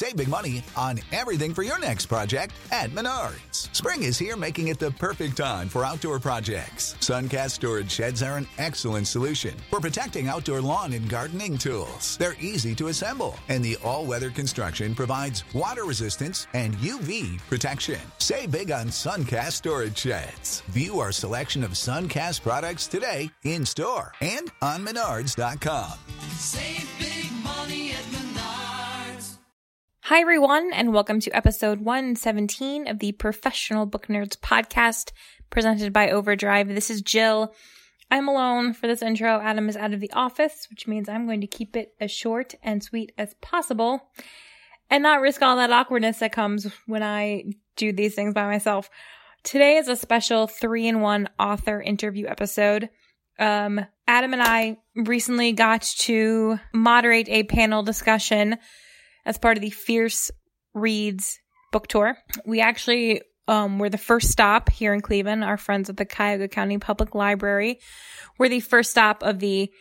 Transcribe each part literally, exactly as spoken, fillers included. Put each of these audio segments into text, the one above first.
Save big money on everything for your next project at Menards. Spring is here, making it the perfect time for outdoor projects. Suncast storage sheds are an excellent solution for protecting outdoor lawn and gardening tools. They're easy to assemble, and the all-weather construction provides water resistance and U V protection. Save big on Suncast storage sheds. View our selection of Suncast products today in-store and on menards dot com. Save big money at Menards. Hi, everyone, and welcome to episode one seventeen of the Professional Book Nerds podcast presented by Overdrive. This is Jill. I'm alone for this intro. Adam is out of the office, which means I'm going to keep it as short and sweet as possible and not risk all that awkwardness that comes when I do these things by myself. Today is a special three-in-one author interview episode. Um, Adam and I recently got to moderate a panel discussion as part of the Fierce Reads book tour. We actually um, were the first stop here in Cleveland. Our friends at the Cuyahoga County Public Library were the first stop of the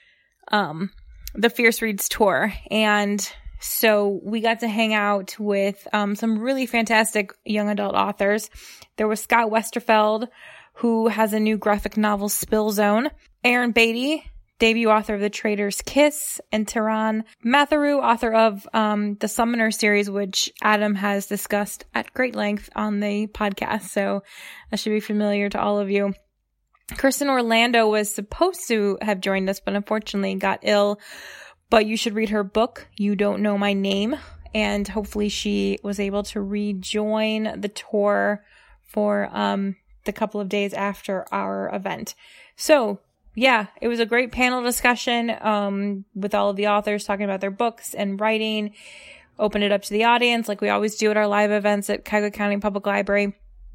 um, the Fierce Reads tour. And so we got to hang out with um, some really fantastic young adult authors. There was Scott Westerfeld, who has a new graphic novel, Spill Zone. Aaron Beatty, debut author of The Traitor's Kiss. And Taran Matharu, author of um, the Summoner series, which Adam has discussed at great length on the podcast. So that should be familiar to all of you. Kristen Orlando was supposed to have joined us, but unfortunately got ill. But you should read her book, You Don't Know My Name. And hopefully she was able to rejoin the tour for um the couple of days after our event. So yeah, it was a great panel discussion um, with all of the authors talking about their books and writing. Opened it up to the audience like we always do at our live events at Cuyahoga County Public Library.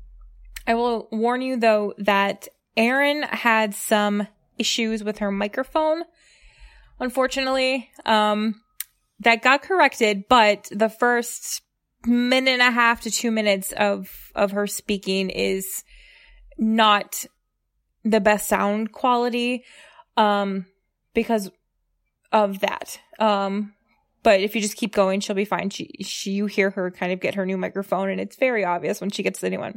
I will warn you though that Erin had some issues with her microphone. Unfortunately, um, that got corrected, but the first minute and a half to two minutes of, of her speaking is not the best sound quality, um, because of that. Um, but if you just keep going, she'll be fine. She, she, you hear her kind of get her new microphone, and it's very obvious when she gets the new one.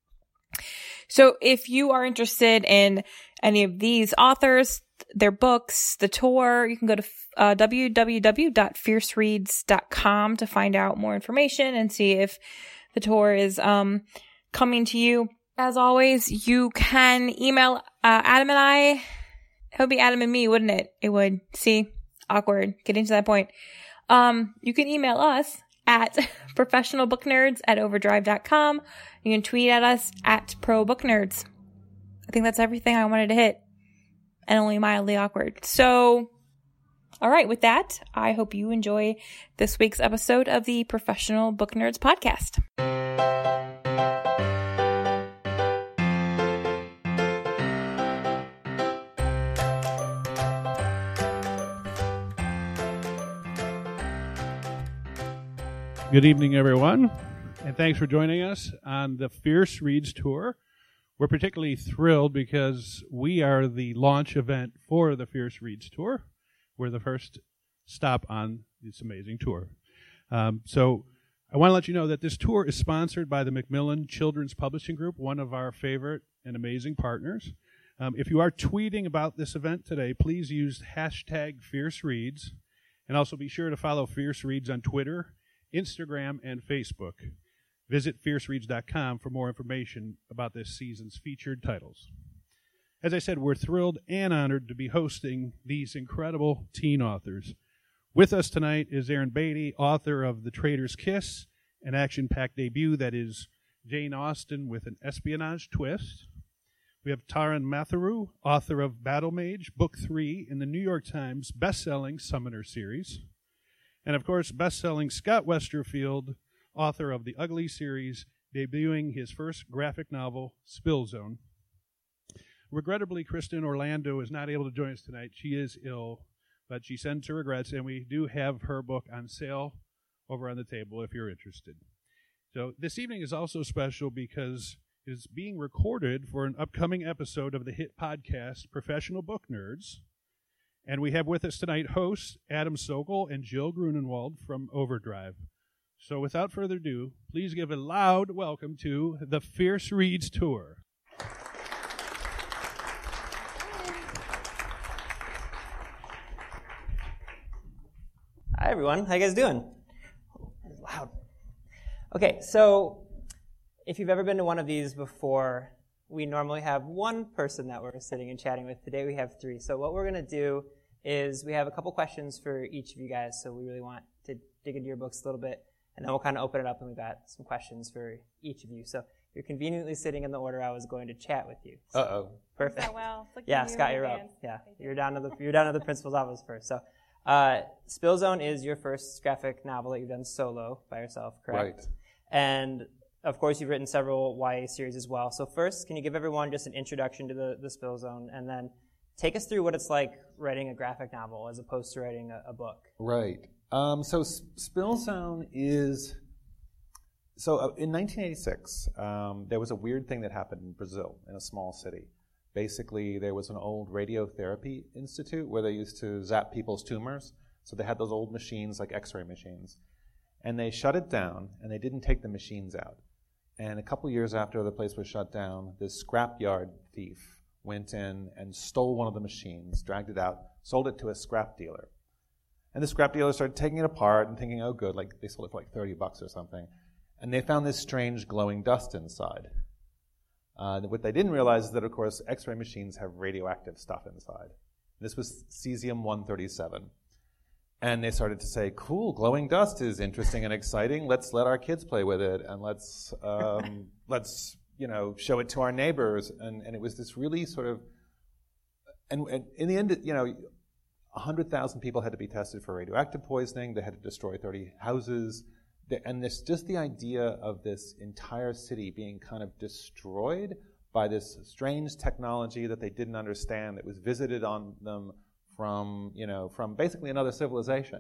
So if you are interested in any of these authors, their books, the tour, you can go to uh, w w w dot fierce reads dot com to find out more information and see if the tour is um, coming to you. As always, you can email uh, Adam and I. It would be Adam and me, wouldn't it? It would. See? Awkward. Getting to that point. Um, you can email us at professionalbooknerds at overdrive dot com. You can tweet at us at probooknerds. I think that's everything I wanted to hit. And only mildly awkward. So, all right, with that, I hope you enjoy this week's episode of the Professional Book Nerds podcast. Good evening, everyone, and thanks for joining us on the Fierce Reads Tour. We're particularly thrilled because we are the launch event for the Fierce Reads Tour. We're the first stop on this amazing tour. Um, so I want to let you know that this tour is sponsored by the Macmillan Children's Publishing Group, one of our favorite and amazing partners. Um, if you are tweeting about this event today, please use hashtag Fierce Reads, and also be sure to follow Fierce Reads on Twitter, Instagram, and Facebook. Visit fierce reads dot com for more information about this season's featured titles. As I said, we're thrilled and honored to be hosting these incredible teen authors. With us tonight is Aaron Beatty, author of The Traitor's Kiss, an action-packed debut that is Jane Austen with an espionage twist. We have Taran Matharu, author of Battle Mage, Book three in the New York Times best-selling Summoner series. And, of course, best-selling Scott Westerfeld, author of the Ugly series, debuting his first graphic novel, Spill Zone. Regrettably, Kristen Orlando is not able to join us tonight. She is ill, but she sends her regrets, and we do have her book on sale over on the table if you're interested. So this evening is also special because it is being recorded for an upcoming episode of the hit podcast, Professional Book Nerds. And we have with us tonight hosts Adam Sokol and Jill Grunenwald from Overdrive. So without further ado, please give a loud welcome to the Fierce Reads Tour. Hi, everyone. How you guys doing? Loud. Okay, so if you've ever been to one of these before, we normally have one person that we're sitting and chatting with. Today we have three. So what we're going to do is we have a couple questions for each of you guys, so we really want to dig into your books a little bit, and then we'll kind of open it up, and we've got some questions for each of you. So you're conveniently sitting in the order I was going to chat with you. So Uh-oh. Perfect. Oh, well. Look at Yeah, you Scott, in you're up. advance. Yeah, Thank you. you're down to the you're down to the principal's office first. So, uh, Spill Zone is your first graphic novel that you've done solo by yourself, correct? Right. And of course, you've written several Y A series as well. So first, can you give everyone just an introduction to the, the Spill Zone, and then take us through what it's like writing a graphic novel as opposed to writing a, a book? Right. Um, so S- Spill Zone is... So uh, in nineteen eighty-six, um, there was a weird thing that happened in Brazil, in a small city. Basically, there was an old radiotherapy institute where they used to zap people's tumors. So they had those old machines, like X-ray machines. And they shut it down, and they didn't take the machines out. And a couple years after the place was shut down, this scrapyard thief went in and stole one of the machines, dragged it out, sold it to a scrap dealer. And the scrap dealer started taking it apart and thinking, oh, good, like they sold it for like thirty bucks or something. And they found this strange glowing dust inside. Uh, what they didn't realize is that, of course, X-ray machines have radioactive stuff inside. This was cesium one thirty-seven. And they started to say, cool, glowing dust is interesting and exciting. Let's let our kids play with it, and let's, um, let's you know, show it to our neighbors. And, and it was this really sort of... And, and in the end, you know, one hundred thousand people had to be tested for radioactive poisoning. They had to destroy thirty houses. And this, just the idea of this entire city being kind of destroyed by this strange technology that they didn't understand, that was visited on them from, you know, from basically another civilization.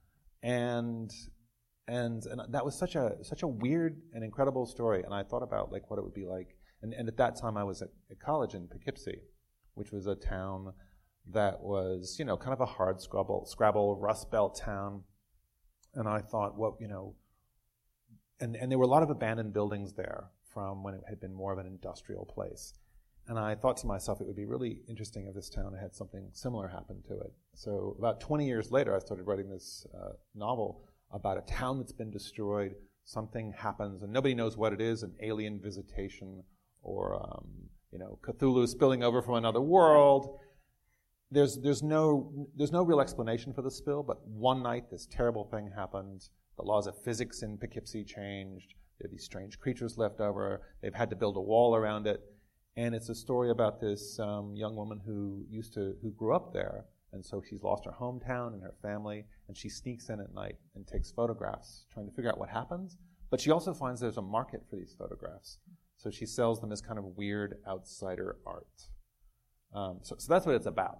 And, and, and that was such a, such a weird and incredible story. And I thought about like what it would be like. And, and at that time I was at, at college in Poughkeepsie, which was a town that was, you know, kind of a hard scrabble, scrabble, Rust Belt town. And I thought, what, you know, And, and there were a lot of abandoned buildings there from when it had been more of an industrial place. And I thought to myself, it would be really interesting if this town had something similar happen to it. So about twenty years later, I started writing this uh, novel about a town that's been destroyed. Something happens, and nobody knows what it is, an alien visitation or, um, you know, Cthulhu spilling over from another world. There's, there's, no, there's no real explanation for the spill, but one night this terrible thing happened. The laws of physics in Poughkeepsie changed. There are these strange creatures left over. They've had to build a wall around it. And it's a story about this um, young woman who used to, who grew up there. And so she's lost her hometown and her family. And she sneaks in at night and takes photographs, trying to figure out what happens. But she also finds there's a market for these photographs. So she sells them as kind of weird outsider art. Um, so, so that's what it's about.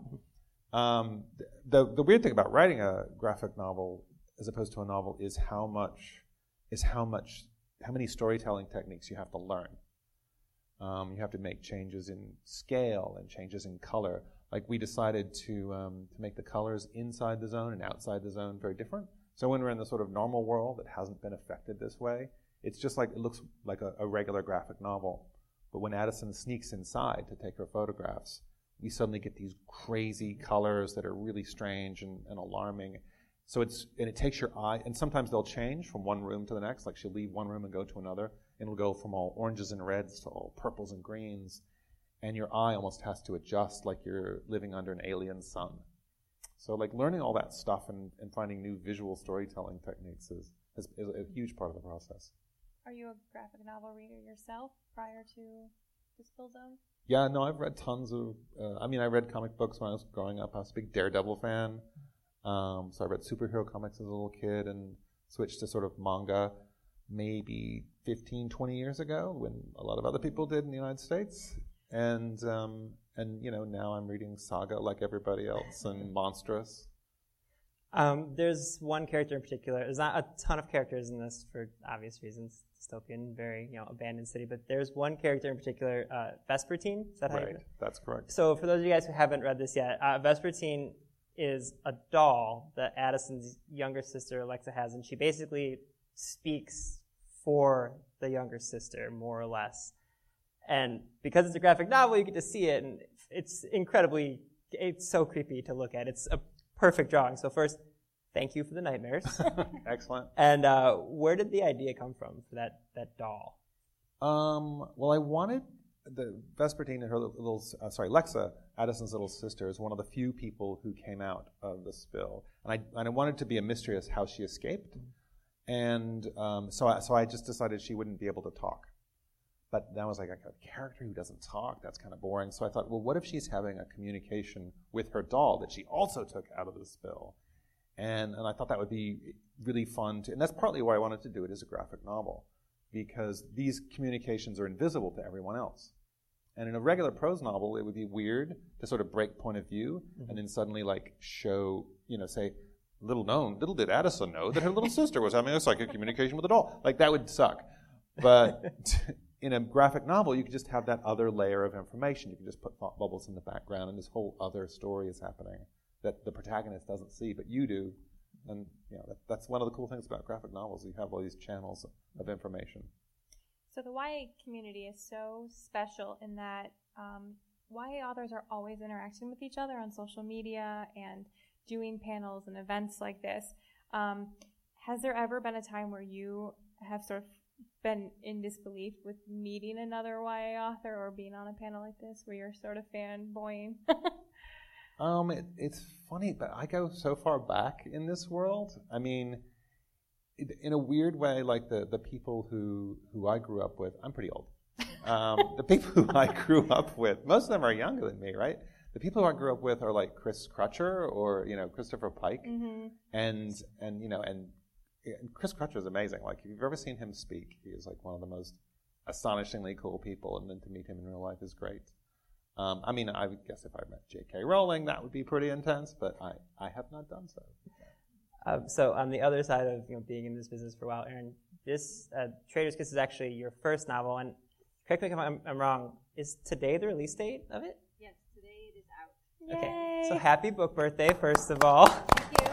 Um, the, the weird thing about writing a graphic novel as opposed to a novel is how much, is how much, how many storytelling techniques you have to learn. Um, you have to make changes in scale and changes in color. Like we decided to um, to make the colors inside the zone and outside the zone very different. So when we're in the sort of normal world that hasn't been affected this way, it's just like, it looks like a, a regular graphic novel. But when Addison sneaks inside to take her photographs, we suddenly get these crazy colors that are really strange and, and alarming. So it's, and it takes your eye, and sometimes they'll change from one room to the next, like she'll leave one room and go to another, and it'll go from all oranges and reds to all purples and greens, and your eye almost has to adjust like you're living under an alien sun. So like learning all that stuff and, and finding new visual storytelling techniques is, is, is a huge part of the process. Are you a graphic novel reader yourself prior to the Spill Zone? Yeah, no, I've read tons of, uh, I mean, I read comic books when I was growing up. I was a big Daredevil fan. Um, so I read superhero comics as a little kid and switched to sort of manga maybe fifteen, twenty years ago when a lot of other people did in the United States. And, um, and you know, now I'm reading Saga like everybody else and Monstrous. Um, there's one character in particular. There's not a ton of characters in this for obvious reasons. Dystopian, very, you know, abandoned city. But there's one character in particular, uh, Vespertine. Is that how Right, you that's correct. So for those of you guys who haven't read this yet, uh, Vespertine is a doll that Addison's younger sister Alexa has, and she basically speaks for the younger sister, more or less. And because it's a graphic novel, you get to see it, and it's incredibly, it's so creepy to look at. It's a perfect drawing. So first, thank you for the nightmares. Excellent. And uh, where did the idea come from for that, that doll? Um, well, I wanted the Vespertine and her little, uh, sorry, Lexa, Addison's little sister, is one of the few people who came out of the spill, and I and I wanted to be a mystery as how she escaped, and um, so I, so I just decided she wouldn't be able to talk. But that was like a, a character who doesn't talk. That's kind of boring. So I thought, well, what if she's having a communication with her doll that she also took out of the spill? And and I thought that would be really fun to, and that's partly why I wanted to do it as a graphic novel, because these communications are invisible to everyone else. And in a regular prose novel, it would be weird to sort of break point of view mm-hmm. and then suddenly like show, you know, say, little known, little did Addison know that her little sister was having a psychic communication with a doll. Like, that would suck. But in a graphic novel, you could just have that other layer of information. You can just put thought bubbles in the background, and this whole other story is happening that the protagonist doesn't see, but you do. And you know, that, that's one of the cool things about graphic novels. You have all these channels of information. So the Y A community is so special in that um, Y A authors are always interacting with each other on social media and doing panels and events like this. Um, has there ever been a time where you have sort of been in disbelief with meeting another Y A author or being on a panel like this where you're sort of fanboying? um, it, it's funny, but I go so far back in this world. I mean, in a weird way, like the, the people who, who I grew up with, I'm pretty old. Um, the people who I grew up with, most of them are younger than me, right? The people who I grew up with are like Chris Crutcher or, you know, Christopher Pike. Mm-hmm. And, and, you know, and, and Chris Crutcher is amazing. Like, if you've ever seen him speak, he is like one of the most astonishingly cool people, and then to meet him in real life is great. Um, I mean, I would guess if I met J K Rowling, that would be pretty intense, but I, I have not done so. Um, so on the other side of you know being in this business for a while, Aaron, this uh, Trader's Kiss is actually your first novel, and correct me if I'm, I'm wrong, is today the release date of it? Yes, today it is out. Okay, Yay. so happy book birthday, first of all. Thank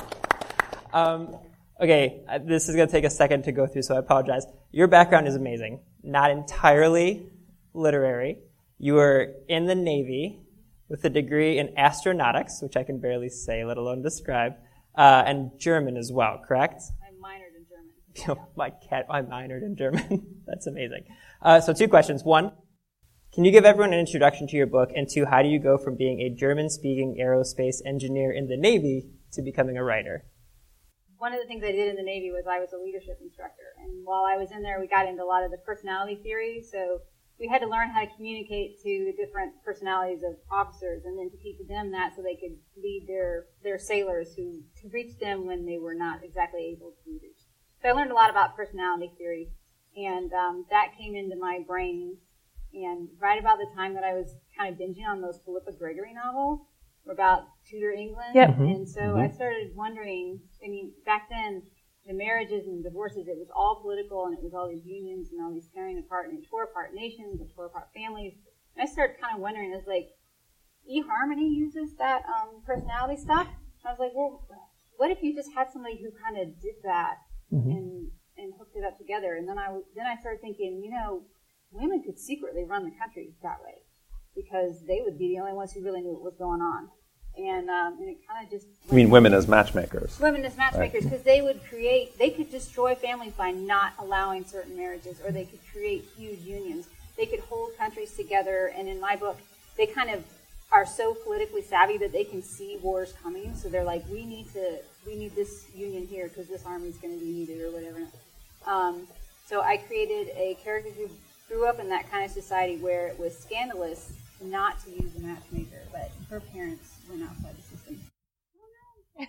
you. um, okay, uh, this is going to take a second to go through, so I apologize. Your background is amazing. Not entirely literary. You were in the Navy with a degree in astronautics, which I can barely say, let alone describe. Uh, and German as well, correct? I minored in German. My cat, I minored in German. That's amazing. Uh, so two questions. One, can you give everyone an introduction to your book? And two, how do you go from being a German-speaking aerospace engineer in the Navy to becoming a writer? One of the things I did in the Navy was I was a leadership instructor. And while I was in there, we got into a lot of the personality theory. So we had to learn how to communicate to the different personalities of officers and then to teach them that so they could lead their, their sailors who to reach them when they were not exactly able to be reached. So I learned a lot about personality theory, and um, that came into my brain. And right about the time that I was kind of binging on those Philippa Gregory novels about Tudor England, Yep. Mm-hmm. and so mm-hmm. I started wondering, I mean, back then, the marriages and divorces, it was all political, and it was all these unions and all these tearing apart, and it tore apart nations, it tore apart families. And I started kind of wondering, it's like, eHarmony uses that um, personality stuff. And I was like, well, what if you just had somebody who kind of did that mm-hmm. and and hooked it up together? And then I then I started thinking, you know, women could secretly run the country that way because they would be the only ones who really knew what was going on. And, um, and it kind of just... You mean women as matchmakers? Women as matchmakers, because right. they would create, they could destroy families by not allowing certain marriages, or they could create huge unions. They could hold countries together, and in my book, they kind of are so politically savvy that they can see wars coming, so they're like, we need to, we need this union here because this army's going to be needed, or whatever. Um, so I created a character who grew up in that kind of society where it was scandalous not to use a matchmaker, but her parents went outside the system. Oh, no.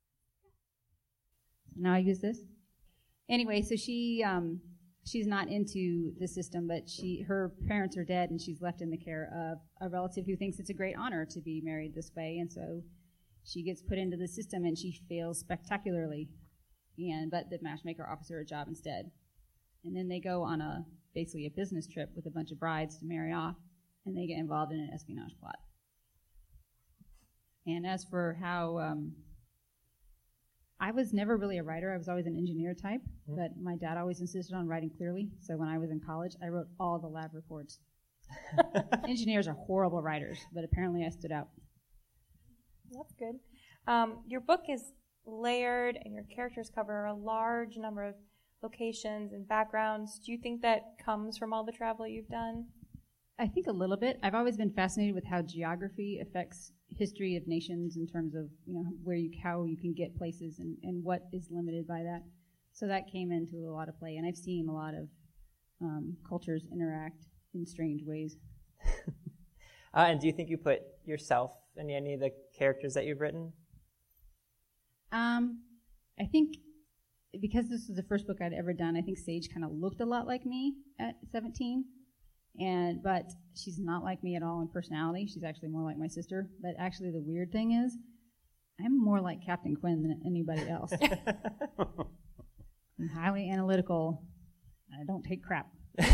Now I use this. Anyway, so she um, she's not into the system, but she her parents are dead, and she's left in the care of a relative who thinks it's a great honor to be married this way, and so she gets put into the system, and she fails spectacularly. And but the matchmaker offers her a job instead, and then they go on a basically a business trip with a bunch of brides to marry off, and they get involved in an espionage plot. And as for how um, I was never really a writer. I was always an engineer type, Mm-hmm. but my dad always insisted on writing clearly. So when I was in college, I wrote all the lab reports. Engineers are horrible writers, but apparently I stood out. That's good. Um, your book is layered, and your characters cover a large number of locations and backgrounds. Do you think that comes from all the travel you've done? I think a little bit. I've always been fascinated with how geography affects history of nations in terms of, you know, where you, how you can get places and, and what is limited by that. So that came into a lot of play, and I've seen a lot of um, cultures interact in strange ways. Uh, and do you think you put yourself in any of the characters that you've written? Um, I think because this was the first book I'd ever done, I think Sage kind of looked a lot like me at seventeen. And but she's not like me at all in personality. She's actually more like my sister. But actually the weird thing is I'm more like Captain Quinn than anybody else. I'm highly analytical. I don't take crap.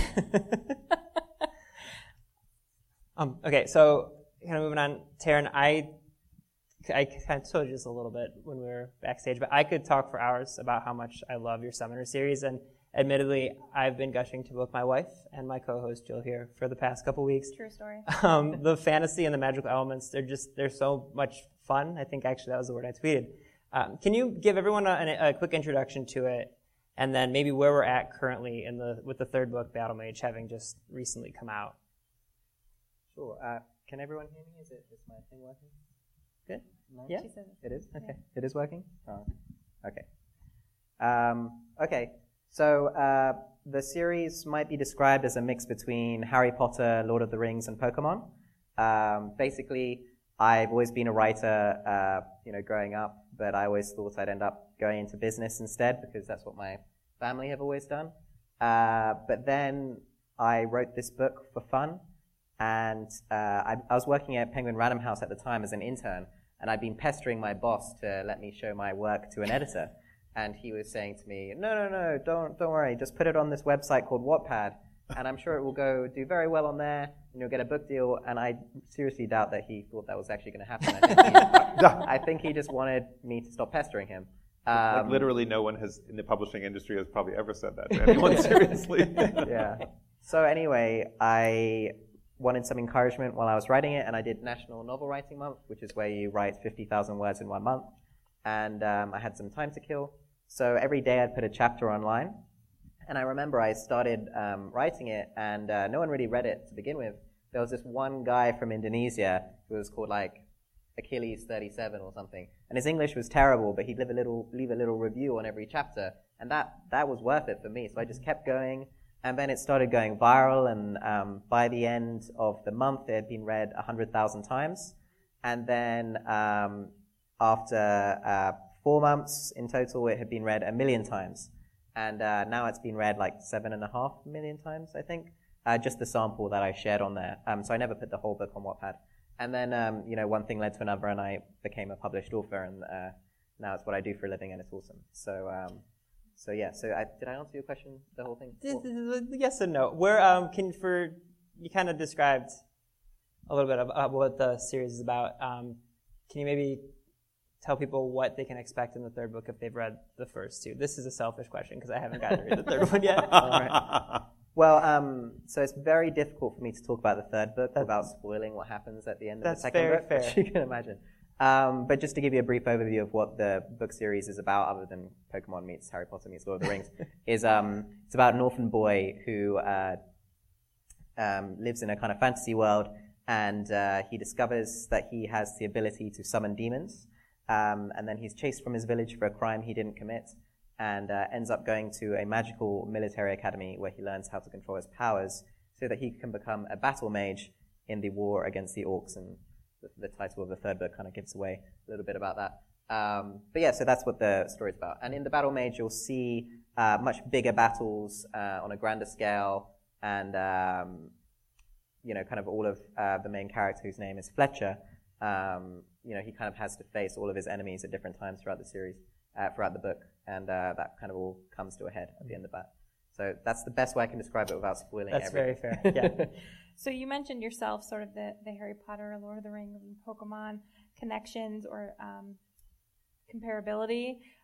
um, okay, so kind of moving on, Taryn, I, I kind of told you this a little bit when we were backstage, but I could talk for hours about how much I love your Summoner series, and admittedly, I've been gushing to both my wife and my co-host Jill here for the past couple weeks. True story. Um, the fantasy and the magical elements, they're just, they're so much fun. I think actually that was the word I tweeted. Um, can you give everyone a, a quick introduction to it, and then maybe where we're at currently in the with the third book, Battle Mage, having just recently come out? Sure. Uh, can everyone hear me? Is it is my thing working? Good. No? Yeah. She said It is? Okay. Yeah. It is working? Oh. Okay. Um, okay. So uh, the series might be described as a mix between Harry Potter, Lord of the Rings, and Pokemon. Um, basically, I've always been a writer, uh, you know, growing up, but I always thought I'd end up going into business instead because that's what my family have always done. Uh, but then I wrote this book for fun, and uh, I, I was working at Penguin Random House at the time as an intern, and I'd been pestering my boss to let me show my work to an editor. And he was saying to me, no, no, no, don't don't worry, just put it on this website called Wattpad, and I'm sure it will go do very well on there, and you'll get a book deal. And I seriously doubt that he thought that was actually going to happen. I think, he, I think he just wanted me to stop pestering him. Um, like literally no one has in the publishing industry has probably ever said that to anyone seriously. Yeah. So anyway, I wanted some encouragement while I was writing it, and I did National Novel Writing Month, which is where you write fifty thousand words in one month. And um, I had some time to kill. So every day I'd put a chapter online. And I remember I started um, writing it, and uh, no one really read it to begin with. There was this one guy from Indonesia who was called like Achilles thirty-seven or something. And his English was terrible, but he'd leave a little, leave a little review on every chapter. And that, that was worth it for me. So I just kept going. And then it started going viral. And um, by the end of the month, it had been read one hundred thousand times. And then um, after uh, four months in total, it had been read a million times. And uh, now it's been read like seven and a half million times, I think. Uh, just the sample that I shared on there. Um, so I never put the whole book on Wattpad. And then, um, you know, one thing led to another, and I became a published author, and uh, now it's what I do for a living, and it's awesome. So, um, so yeah. So, I, did I answer your question? The whole thing? This is a yes and no. Where um, can for you kind of described a little bit about what the series is about. Um, can you maybe tell people what they can expect in the third book if they've read the first two? This is a selfish question because I haven't gotten to read the third one yet. All right. Well, um, so it's very difficult for me to talk about the third book That's, without spoiling what happens at the end of that's the second very book, fair. which you can imagine. Um, but just to give you a brief overview of what the book series is about, other than Pokemon meets Harry Potter meets Lord of the Rings, is um, it's about an orphan boy who uh, um, lives in a kind of fantasy world, and uh, he discovers that he has the ability to summon demons, um, and then he's chased from his village for a crime he didn't commit, and uh, ends up going to a magical military academy where he learns how to control his powers so that he can become a battle mage in the war against the orcs. And the, the title of the third book kind of gives away a little bit about that. Um, but yeah, so that's what the story's about. And in the battle mage, you'll see uh, much bigger battles uh, on a grander scale, and um, you know, kind of all of uh, the main character, whose name is Fletcher. Um, you know, he kind of has to face all of his enemies at different times throughout the series, uh, throughout the book. And uh, that kind of all comes to a head at the end of that. So that's the best way I can describe it without spoiling That's everything. very fair, yeah. So you mentioned yourself sort of the, the Harry Potter, Lord of the Rings, and Pokemon connections or um, comparability.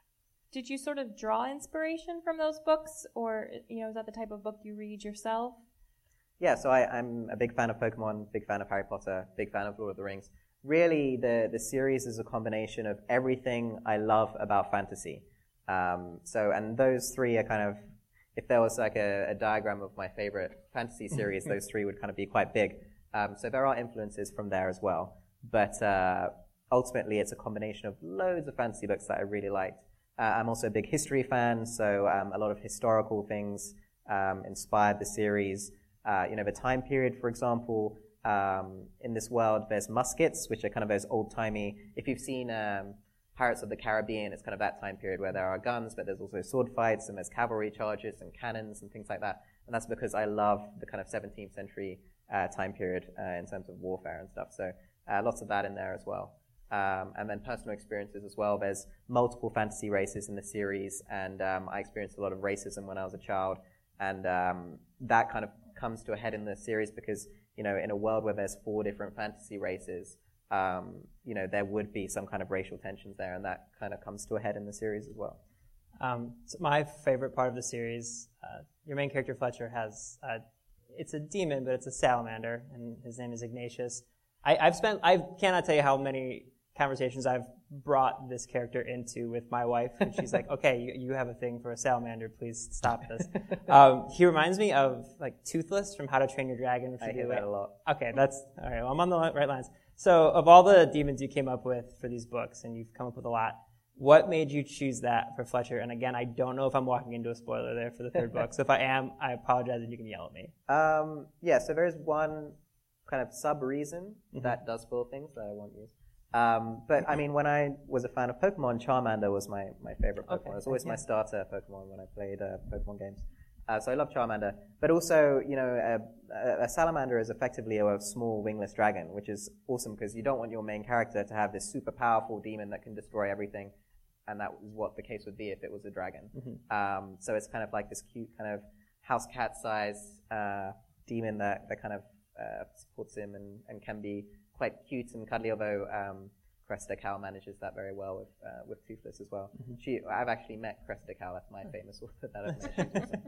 Did you sort of draw inspiration from those books, or, you know, is that the type of book you read yourself? Yeah, so I, I'm a big fan of Pokemon, big fan of Harry Potter, big fan of Lord of the Rings. Really, the, the series is a combination of everything I love about fantasy. Um, so, and those three are kind of, if there was like a, a diagram of my favorite fantasy series, those three would kind of be quite big. Um, so there are influences from there as well. But uh, ultimately, it's a combination of loads of fantasy books that I really liked. Uh, I'm also a big history fan, so um, a lot of historical things um, inspired the series. Uh, you know, the time period, for example, um, in this world, there's muskets, which are kind of those old-timey. If you've seen um, Pirates of the Caribbean, it's kind of that time period where there are guns, but there's also sword fights, and there's cavalry charges and cannons and things like that. And that's because I love the kind of seventeenth century uh, time period uh, in terms of warfare and stuff. So uh, lots of that in there as well. Um, and then personal experiences as well. There's multiple fantasy races in the series, and um, I experienced a lot of racism when I was a child, and um, that kind of comes to a head in the series because, you know, in a world where there's four different fantasy races, um, you know, there would be some kind of racial tensions there, and that kind of comes to a head in the series as well. Um, so my favorite part of the series, uh, your main character Fletcher has, uh, it's a demon, but it's a salamander, and his name is Ignatius. I, I've spent, I cannot tell you how many conversations I've brought this character into with my wife, and she's like, okay, you, you have a thing for a salamander, please stop this. Um, he reminds me of, like, Toothless from How to Train Your Dragon. I hear that a lot. Okay, that's, all right, well, I'm on the right lines. So, of all the demons you came up with for these books, and you've come up with a lot, what made you choose that for Fletcher? And again, I don't know if I'm walking into a spoiler there for the third book, so if I am, I apologize and you can yell at me. Um, yeah, so there's one kind of sub-reason Mm-hmm. that does spoil things that I won't use. Um, but, I mean, when I was a fan of Pokemon, Charmander was my, my favorite Pokemon. Okay, It was always yeah. my starter Pokemon when I played uh, Pokemon games. Uh, so I love Charmander. But also, you know, a, a, a salamander is effectively a small wingless dragon, which is awesome because you don't want your main character to have this super powerful demon that can destroy everything. And that was what the case would be if it was a dragon. Mm-hmm. Um, so it's kind of like this cute kind of house cat size uh, demon that, that kind of uh, supports him and, and can be quite cute and cuddly, although um, Cressida Cal manages that very well with uh, with Toothless as well. Mm-hmm. She, I've actually met Cressida Cal, that's my famous author that I've met.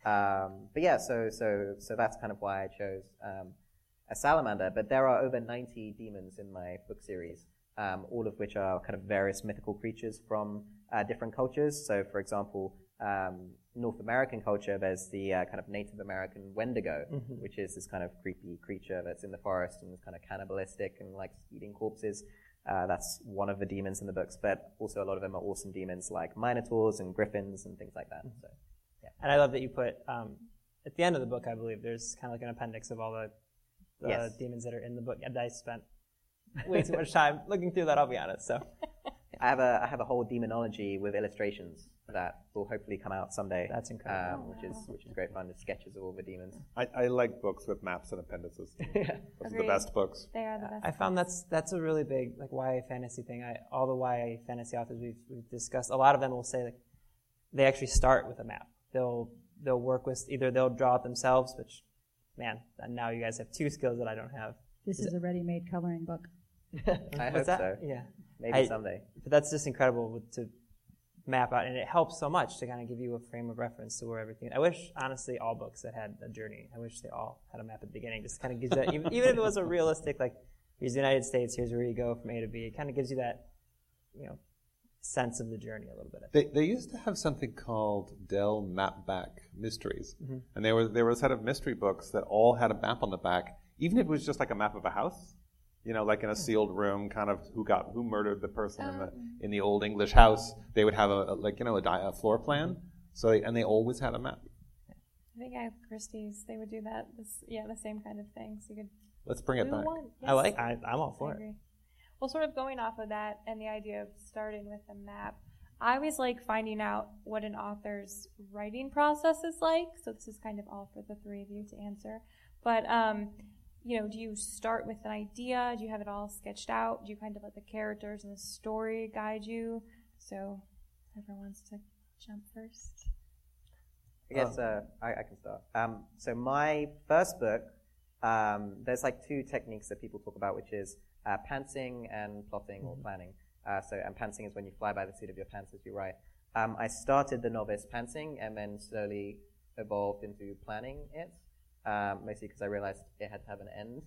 um, but yeah, so so so that's kind of why I chose um, a salamander. But there are over ninety demons in my book series, um, all of which are kind of various mythical creatures from uh, different cultures. So, for example, um, North American culture, there's the uh, kind of Native American Wendigo, mm-hmm. which is this kind of creepy creature that's in the forest and is kind of cannibalistic and likes eating corpses. Uh, that's one of the demons in the books, but also a lot of them are awesome demons like Minotaurs and Griffins and things like that. So, yeah. And I love that you put, um, at the end of the book, I believe, there's kind of like an appendix of all the, the yes. demons that are in the book. And I spent way too much time looking through that, I'll be honest. So I have a I have a whole demonology with illustrations that will hopefully come out someday. That's incredible. Um, which is which is great fun. Just sketches of all the demons. I, I like books with maps and appendices. yeah. Those are the Agreed. best books. They are the best. I found that's that's a really big like Y A fantasy thing. I, all the Y A fantasy authors we've, we've discussed, a lot of them will say like they actually start with a map. They'll they'll work with either they'll draw it themselves, which man, and now you guys have two skills that I don't have. This is a ready-made coloring book. I hope What's that? so. Yeah, Maybe I, someday. But that's just incredible with- to map out, and it helps so much to kind of give you a frame of reference to where everything. I wish, honestly, all books that had a journey. I wish they all had a map at the beginning. Just kind of gives that, even, even if it was a realistic, like here's the United States, here's where you go from A to B. It kind of gives you that, you know, sense of the journey a little bit. They they used to have something called Dell Mapback Mysteries, mm-hmm. and there was there was a set of mystery books that all had a map on the back, even if it was just like a map of a house. You know, like in a sealed room, kind of who got who murdered the person in the in the old English house. They would have a, a like you know a, di- a floor plan. So they, and they always had a map. I think I have Christie's. They would do that. This, yeah, the same kind of thing. So you could. Let's bring it do back. one. I Yes. like. I, I'm all for I it. agree. Well, sort of going off of that and the idea of starting with a map, I always like finding out what an author's writing process is like. So this is kind of all for the three of you to answer. But, um, you know, do you start with an idea? Do you have it all sketched out? Do you kind of let the characters and the story guide you? So whoever wants to jump first. I guess uh, I, I can start. Um, so my first book, um, there's like two techniques that people talk about, which is uh, pantsing and plotting mm-hmm. or planning. Uh, so, and pantsing is when you fly by the seat of your pants as you write. Um, I started the novice pantsing and then slowly evolved into planning it, um, mostly because I realized it had to have an end.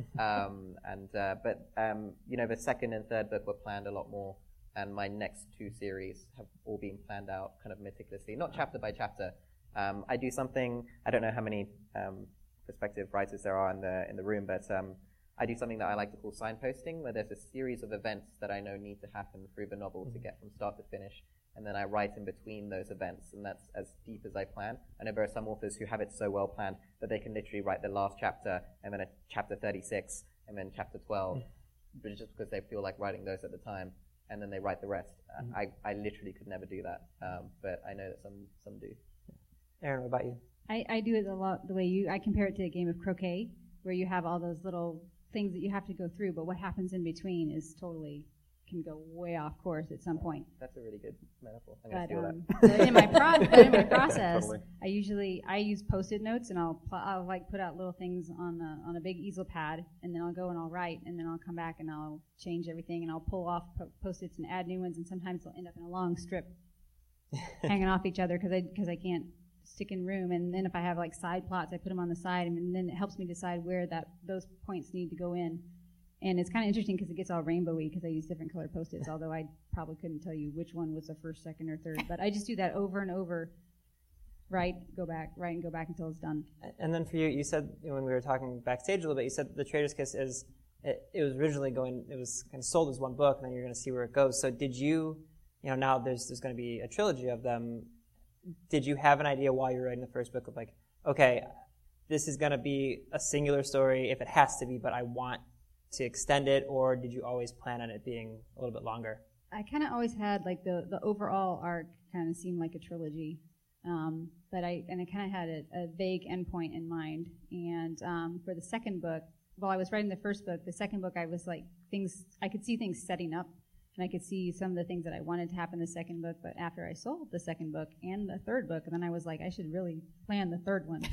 um, and uh, But, um, you know, the second and third book were planned a lot more, and my next two series have all been planned out kind of meticulously, not chapter by chapter. Um, I do something, I don't know how many um, prospective writers there are in the in the room, but um, I do something that I like to call signposting, where there's a series of events that I know need to happen through the novel mm-hmm. to get from start to finish, and then I write in between those events, and that's as deep as I plan. I know there are some authors who have it so well planned that they can literally write the last chapter, and then a chapter thirty-six, and then chapter twelve, mm-hmm. but just because they feel like writing those at the time, and then they write the rest. Mm-hmm. I, I literally could never do that, um, but I know that some some do. Erin, what about you? I, I do it a lot the way you, I compare it to a game of croquet, where you have all those little things that you have to go through, but what happens in between is totally, can go way off course at some point. That's a really good metaphor. I'm but, going to um, steal but in my pro- but in my process, Totally. I usually, I use Post-it notes, and I'll, pl- I'll like put out little things on a, on a big easel pad, and then I'll go and I'll write, and then I'll come back and I'll change everything, and I'll pull off po- Post-its and add new ones, and sometimes they'll end up in a long strip hanging off each other because I, because I can't stick in room. And then if I have like side plots, I put them on the side, and then it helps me decide where that those points need to go in. And it's kind of interesting because it gets all rainbowy because I use different colored Post-its, although I probably couldn't tell you which one was the first, second, or third. But I just do that over and over, write, go back, write, and go back until it's done. And then for you, you said, when we were talking backstage a little bit, you said The Traitor's Kiss is, it, it was originally going, it was kind of sold as one book, and then you're going to see where it goes. So did you, you know, now there's there's going to be a trilogy of them. Did you have an idea while you were writing the first book of like, okay, this is going to be a singular story if it has to be, but I want to extend it, or did you always plan on it being a little bit longer? I kind of always had like the, the overall arc kind of seemed like a trilogy, um, but I and I kind of had a, a vague endpoint in mind. And um, for the second book, while I was writing the first book, the second book I was like things I could see things setting up, and I could see some of the things that I wanted to happen in the second book. But after I sold the second book and the third book, then I was like, I should really plan the third one.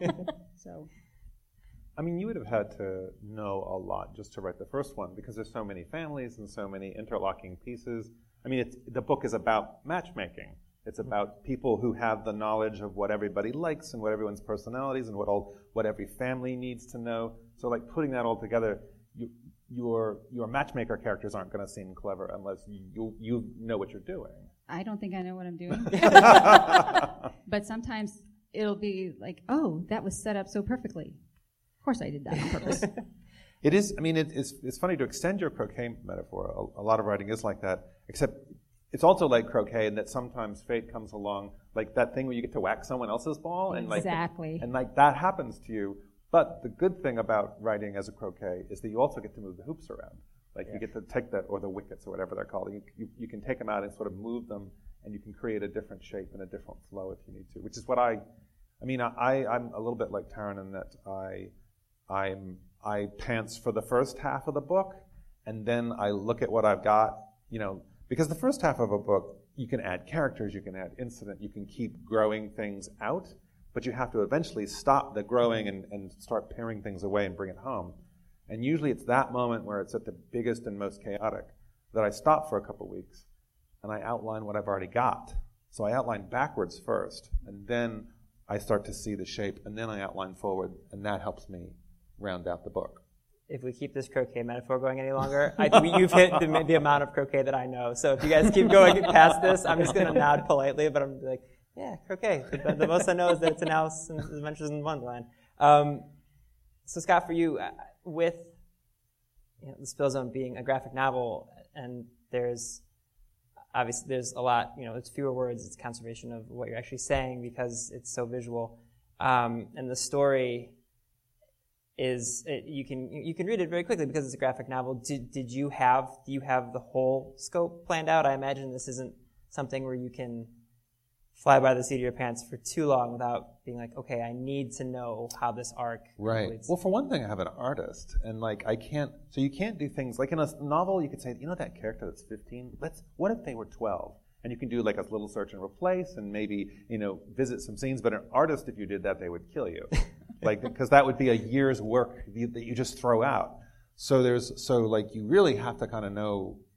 So. I mean, you would have had to know a lot just to write the first one because there's so many families and so many interlocking pieces. I mean, it's, the book is about matchmaking. It's about people who have the knowledge of what everybody likes and what everyone's personalities and what all what every family needs to know. So, like, putting that all together, you, your your matchmaker characters aren't going to seem clever unless you you know what you're doing. I don't think I know what I'm doing. But sometimes it'll be like, oh, that was set up so perfectly. Of course I did that on purpose. It is, I mean, it, it's it's funny to extend your croquet metaphor. A, a lot of writing is like that, except it's also like croquet in that sometimes fate comes along, like that thing where you get to whack someone else's ball. And like, exactly. And like that happens to you. But the good thing about writing as a croquet is that you also get to move the hoops around. Like yeah. you get to take that, or the wickets, or whatever they're called. You, you, you can take them out and sort of move them, and you can create a different shape and a different flow if you need to, which is what I, I mean, I, I'm a little bit like Taryn in that I, I'm, I pants for the first half of the book, and then I look at what I've got, you know, because the first half of a book, you can add characters, you can add incident, you can keep growing things out, but you have to eventually stop the growing and, and start paring things away and bring it home. And usually it's that moment where it's at the biggest and most chaotic that I stop for a couple weeks and I outline what I've already got. So I outline backwards first, and then I start to see the shape, and then I outline forward, and that helps me round out the book. If we keep this croquet metaphor going any longer, I think you've hit the, the amount of croquet that I know. So if you guys keep going past this, I'm just going to nod politely, but I'm like, yeah, croquet. The, the most I know is that it's an Alice in Adventures in Wonderland. Um, so Scott, for you, uh, with you know, the Spill Zone being a graphic novel, and there's obviously there's a lot, you know, it's fewer words, it's conservation of what you're actually saying because it's so visual, um, and the story is it, you can you can read it very quickly because it's a graphic novel. Did did you have do you have the whole scope planned out? I imagine this isn't something where you can fly by the seat of your pants for too long without being like, okay, I need to know how this arc right. leads. Well, for one thing, I have an artist, and like I can't. So you can't do things like in a novel. You could say, you know, that character that's fifteen. Let's. What if they were twelve? And you can do like a little search and replace, and maybe you know visit some scenes. But an artist, if you did that, they would kill you. Like, because that would be a year's work that you just throw out. So there's, so like, you really have to kind of know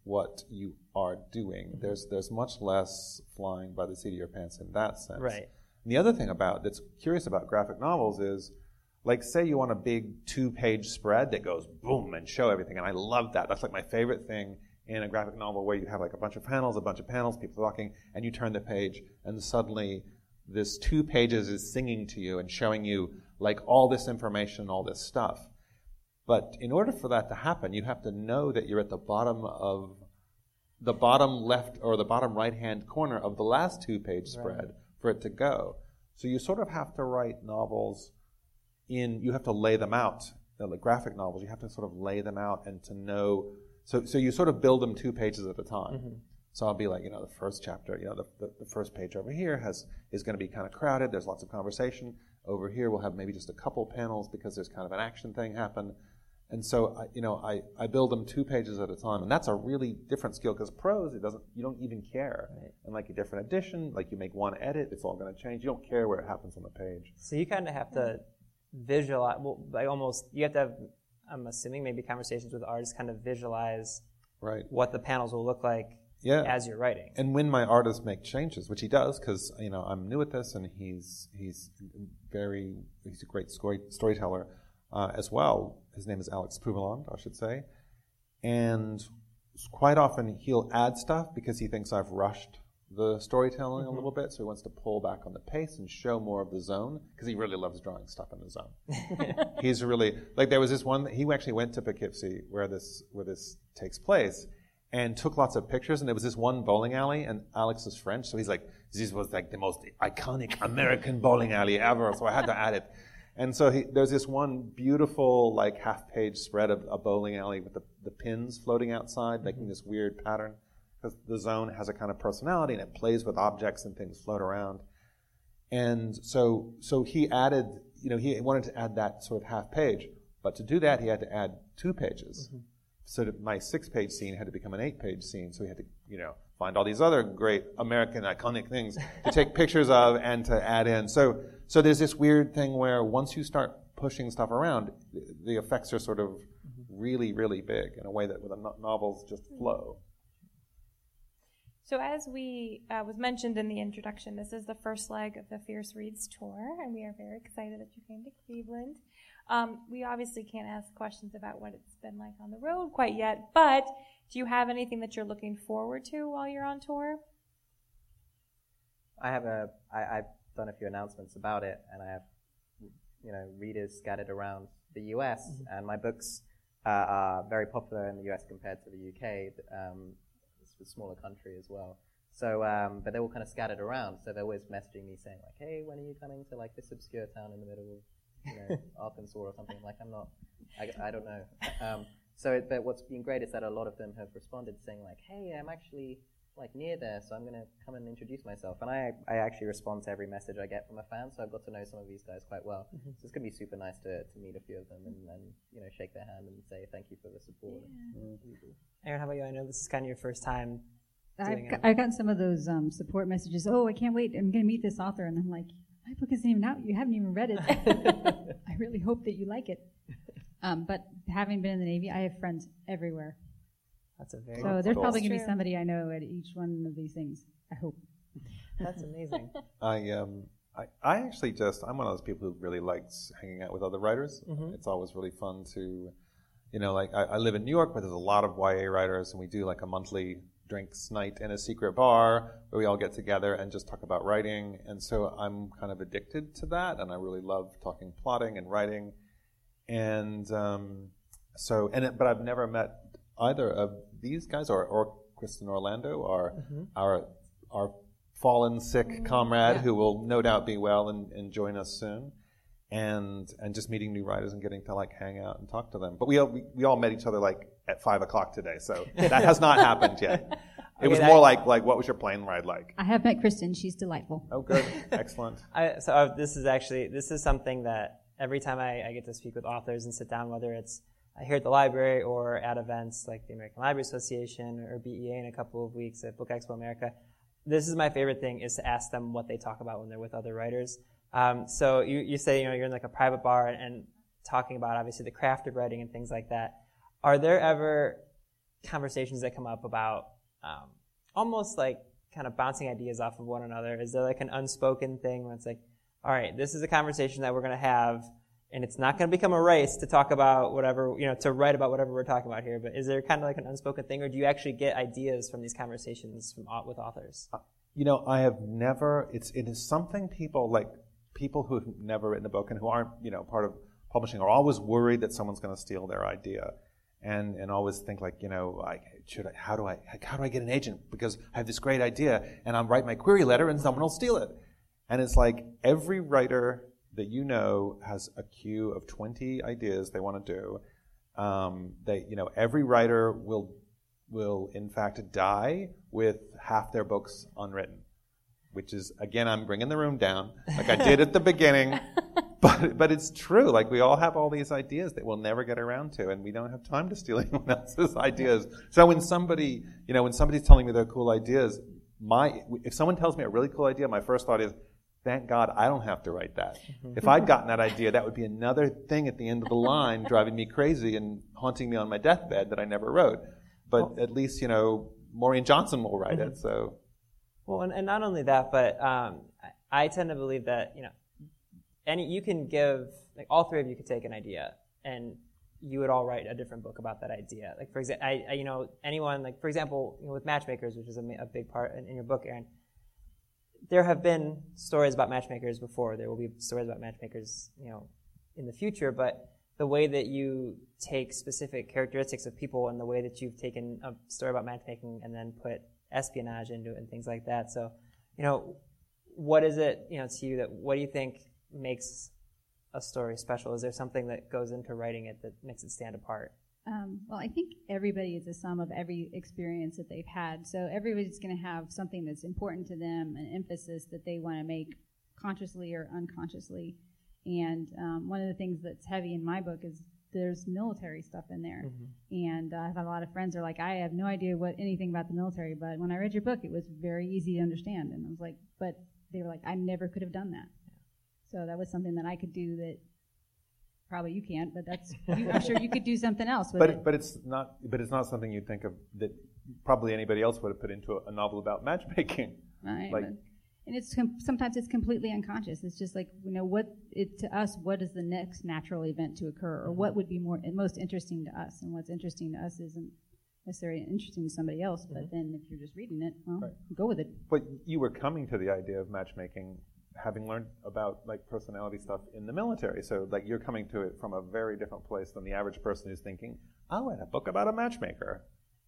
what you are doing. Mm-hmm. There's there's much less flying by the seat of your pants in that sense. Right. And the other thing about that's curious about graphic novels is, like, say you want a big two-page spread that goes boom and show everything, and I love that. That's like my favorite thing in a graphic novel, where you have like a bunch of panels, a bunch of panels, people talking, and you turn the page, and suddenly this two pages is singing to you and showing you like all this information, all this stuff. But in order for that to happen, you have to know that you're at the bottom of the bottom left or the bottom right-hand corner of the last two-page spread right. for it to go. So you sort of have to write novels in, you have to lay them out. Like graphic novels, you have to sort of lay them out and to know. So so you sort of build them two pages at a time. Mm-hmm. So I'll be like, you know, the first chapter, you know, the, the, the first page over here has is going to be kind of crowded. There's lots of conversation. Over here we'll have maybe just a couple panels because there's kind of an action thing happen. And so, I, you know, I, I build them two pages at a time. And that's a really different skill because prose, it doesn't, you don't even care. Right. And like a different edition, like you make one edit, it's all going to change. You don't care where it happens on the page. So you kind of have to visualize, well, like almost, you have to have, I'm assuming, maybe conversations with artists, kind of visualize right. what the panels will look like yeah. as you're writing. And when my artist make changes, which he does, because, you know, I'm new at this, and he's he's very, he's a great story, storyteller uh, as well. His name is Alex Pouveland, I should say. And quite often he'll add stuff because he thinks I've rushed the storytelling mm-hmm. a little bit, so he wants to pull back on the pace and show more of the zone, because he really loves drawing stuff in the zone. He's really, like there was this one, he actually went to Poughkeepsie where this where this takes place, and took lots of pictures, and there was this one bowling alley, and Alex is French, so he's like, this was like the most iconic American bowling alley ever, so I had to add it. And so he, there's this one beautiful, like, half-page spread of a bowling alley with the, the pins floating outside, making this weird pattern. Because the zone has a kind of personality, and it plays with objects and things float around. And so so he added, you know, he wanted to add that sort of half page. But to do that, he had to add two pages. Mm-hmm. So that my six-page scene had to become an eight-page scene. So he had to, you know, find all these other great American iconic things to take pictures of and to add in. So so there's this weird thing where once you start pushing stuff around, the effects are sort of mm-hmm. really, really big in a way that with the novels just flow. So as we uh, was mentioned in the introduction, this is the first leg of the Fierce Reads tour, and we are very excited that you came to Cleveland. Um, we obviously can't ask questions about what it's been like on the road quite yet, but do you have anything that you're looking forward to while you're on tour? I have a, I, I've done a few announcements about it, and I have, you know, readers scattered around the U S, mm-hmm. and my books uh, are very popular in the U S compared to the U K. Um, a smaller country as well. So, um, but they're all kind of scattered around, so they're always messaging me saying like, hey, when are you coming to like this obscure town in the middle of, you know, Arkansas or something? I'm like, I'm not, I, I don't know. Um, so, it, but what's been great is that a lot of them have responded saying like, hey, I'm actually like near there, so I'm going to come and introduce myself. And I, I actually respond to every message I get from a fan, so I've got to know some of these guys quite well. Mm-hmm. So it's going to be super nice to, to meet a few of them and, and, you know, shake their hand and say thank you for the support. Yeah. Mm-hmm. Aaron, how about you? I know this is kind of your first time I've, doing got, it. I've gotten some of those um, support messages. Oh, I can't wait. I'm going to meet this author. And I'm like, my book isn't even out. You haven't even read it. I really hope that you like it. Um, but having been in the Navy, I have friends everywhere. That's a very So there's cool. probably going to be somebody I know at each one of these things. I hope. That's amazing. I um I, I actually just I'm one of those people who really likes hanging out with other writers. Mm-hmm. It's always really fun to, you know, like I, I live in New York, but there's a lot of Y A writers, and we do like a monthly drinks night in a secret bar where we all get together and just talk about writing. And so I'm kind of addicted to that, and I really love talking plotting and writing. And um, so, and it, but I've never met either of these guys, or, or Kristen Orlando, or mm-hmm. our our fallen sick mm-hmm. comrade, yeah. who will no doubt be well and, and join us soon. And and just meeting new writers and getting to like hang out and talk to them. But we all, we, we all met each other like at five o'clock today, so that has not happened yet. It okay, was more I, like like what was your plane ride like? I have met Kristen. She's delightful. Oh, good, excellent. I, so uh, this is actually this is something that every time I, I get to speak with authors and sit down, whether it's here at the library or at events like the American Library Association or B E A in a couple of weeks at Book Expo America, this is my favorite thing, is to ask them what they talk about when they're with other writers. Um, so you, you say, you know, you're in like a private bar and, and talking about obviously the craft of writing and things like that. Are there ever conversations that come up about um, almost like kind of bouncing ideas off of one another? Is there like an unspoken thing where it's like, all right, this is a conversation that we're going to have, and it's not going to become a race to talk about whatever, you know, to write about whatever we're talking about here, but is there kind of like an unspoken thing, or do you actually get ideas from these conversations from with authors? You know, I have never, it's, it is something people, like, people who've never written a book and who aren't, you know, part of publishing are always worried that someone's going to steal their idea. And, and always think like, you know, I, should I, how do I, how do I get an agent? Because I have this great idea and I'll write my query letter and someone will steal it. And it's like every writer that you know has a queue of twenty ideas they want to do. Um, they, you know, every writer will, will in fact die with half their books unwritten, which is, again, I'm bringing the room down like I did at the beginning. But but it's true. Like, we all have all these ideas that we'll never get around to, and we don't have time to steal anyone else's ideas. So when somebody, you know, when somebody's telling me they're cool ideas, my if someone tells me a really cool idea, my first thought is, thank God I don't have to write that. If I'd gotten that idea, that would be another thing at the end of the line driving me crazy and haunting me on my deathbed that I never wrote. But well, at least, you know, Maureen Johnson will write it, so. Well, and, and not only that, but um, I, I tend to believe that, you know, any you can give, like, all three of you could take an idea, and you would all write a different book about that idea. Like, for example, I, I, you know, anyone, like, for example, you know, with matchmakers, which is a, a big part in, in your book, Aaron, there have been stories about matchmakers before. There will be stories about matchmakers, you know, in the future, but the way that you take specific characteristics of people and the way that you've taken a story about matchmaking and then put espionage into it and things like that. So, you know, what is it, you know, to you that, what do you think makes a story special? Is there something that goes into writing it that makes it stand apart? Um, well, I think everybody is a sum of every experience that they've had. So everybody's going to have something that's important to them, an emphasis that they want to make consciously or unconsciously. And um, one of the things that's heavy in my book is there's military stuff in there. Mm-hmm. And uh, I have a lot of friends who are like, I have no idea what anything about the military, but when I read your book, it was very easy to understand. And I was like, but they were like, I never could have done that. So that was something that I could do that probably you can't, but that's, you, I'm sure you could do something else with but, it. But it's not, but it's not something you'd think of that probably anybody else would have put into a, a novel about matchmaking. Right. Like, but, and it's com- sometimes it's completely unconscious. It's just like, you know, what it to us, what is the next natural event to occur, or what would be more most interesting to us? And what's interesting to us isn't necessarily interesting to somebody else. But mm-hmm. then if you're just reading it, well, right. go with it. But you were coming to the idea of matchmaking having learned about, like, personality stuff in the military. So, like, you're coming to it from a very different place than the average person who's thinking, I'll write a book about a matchmaker.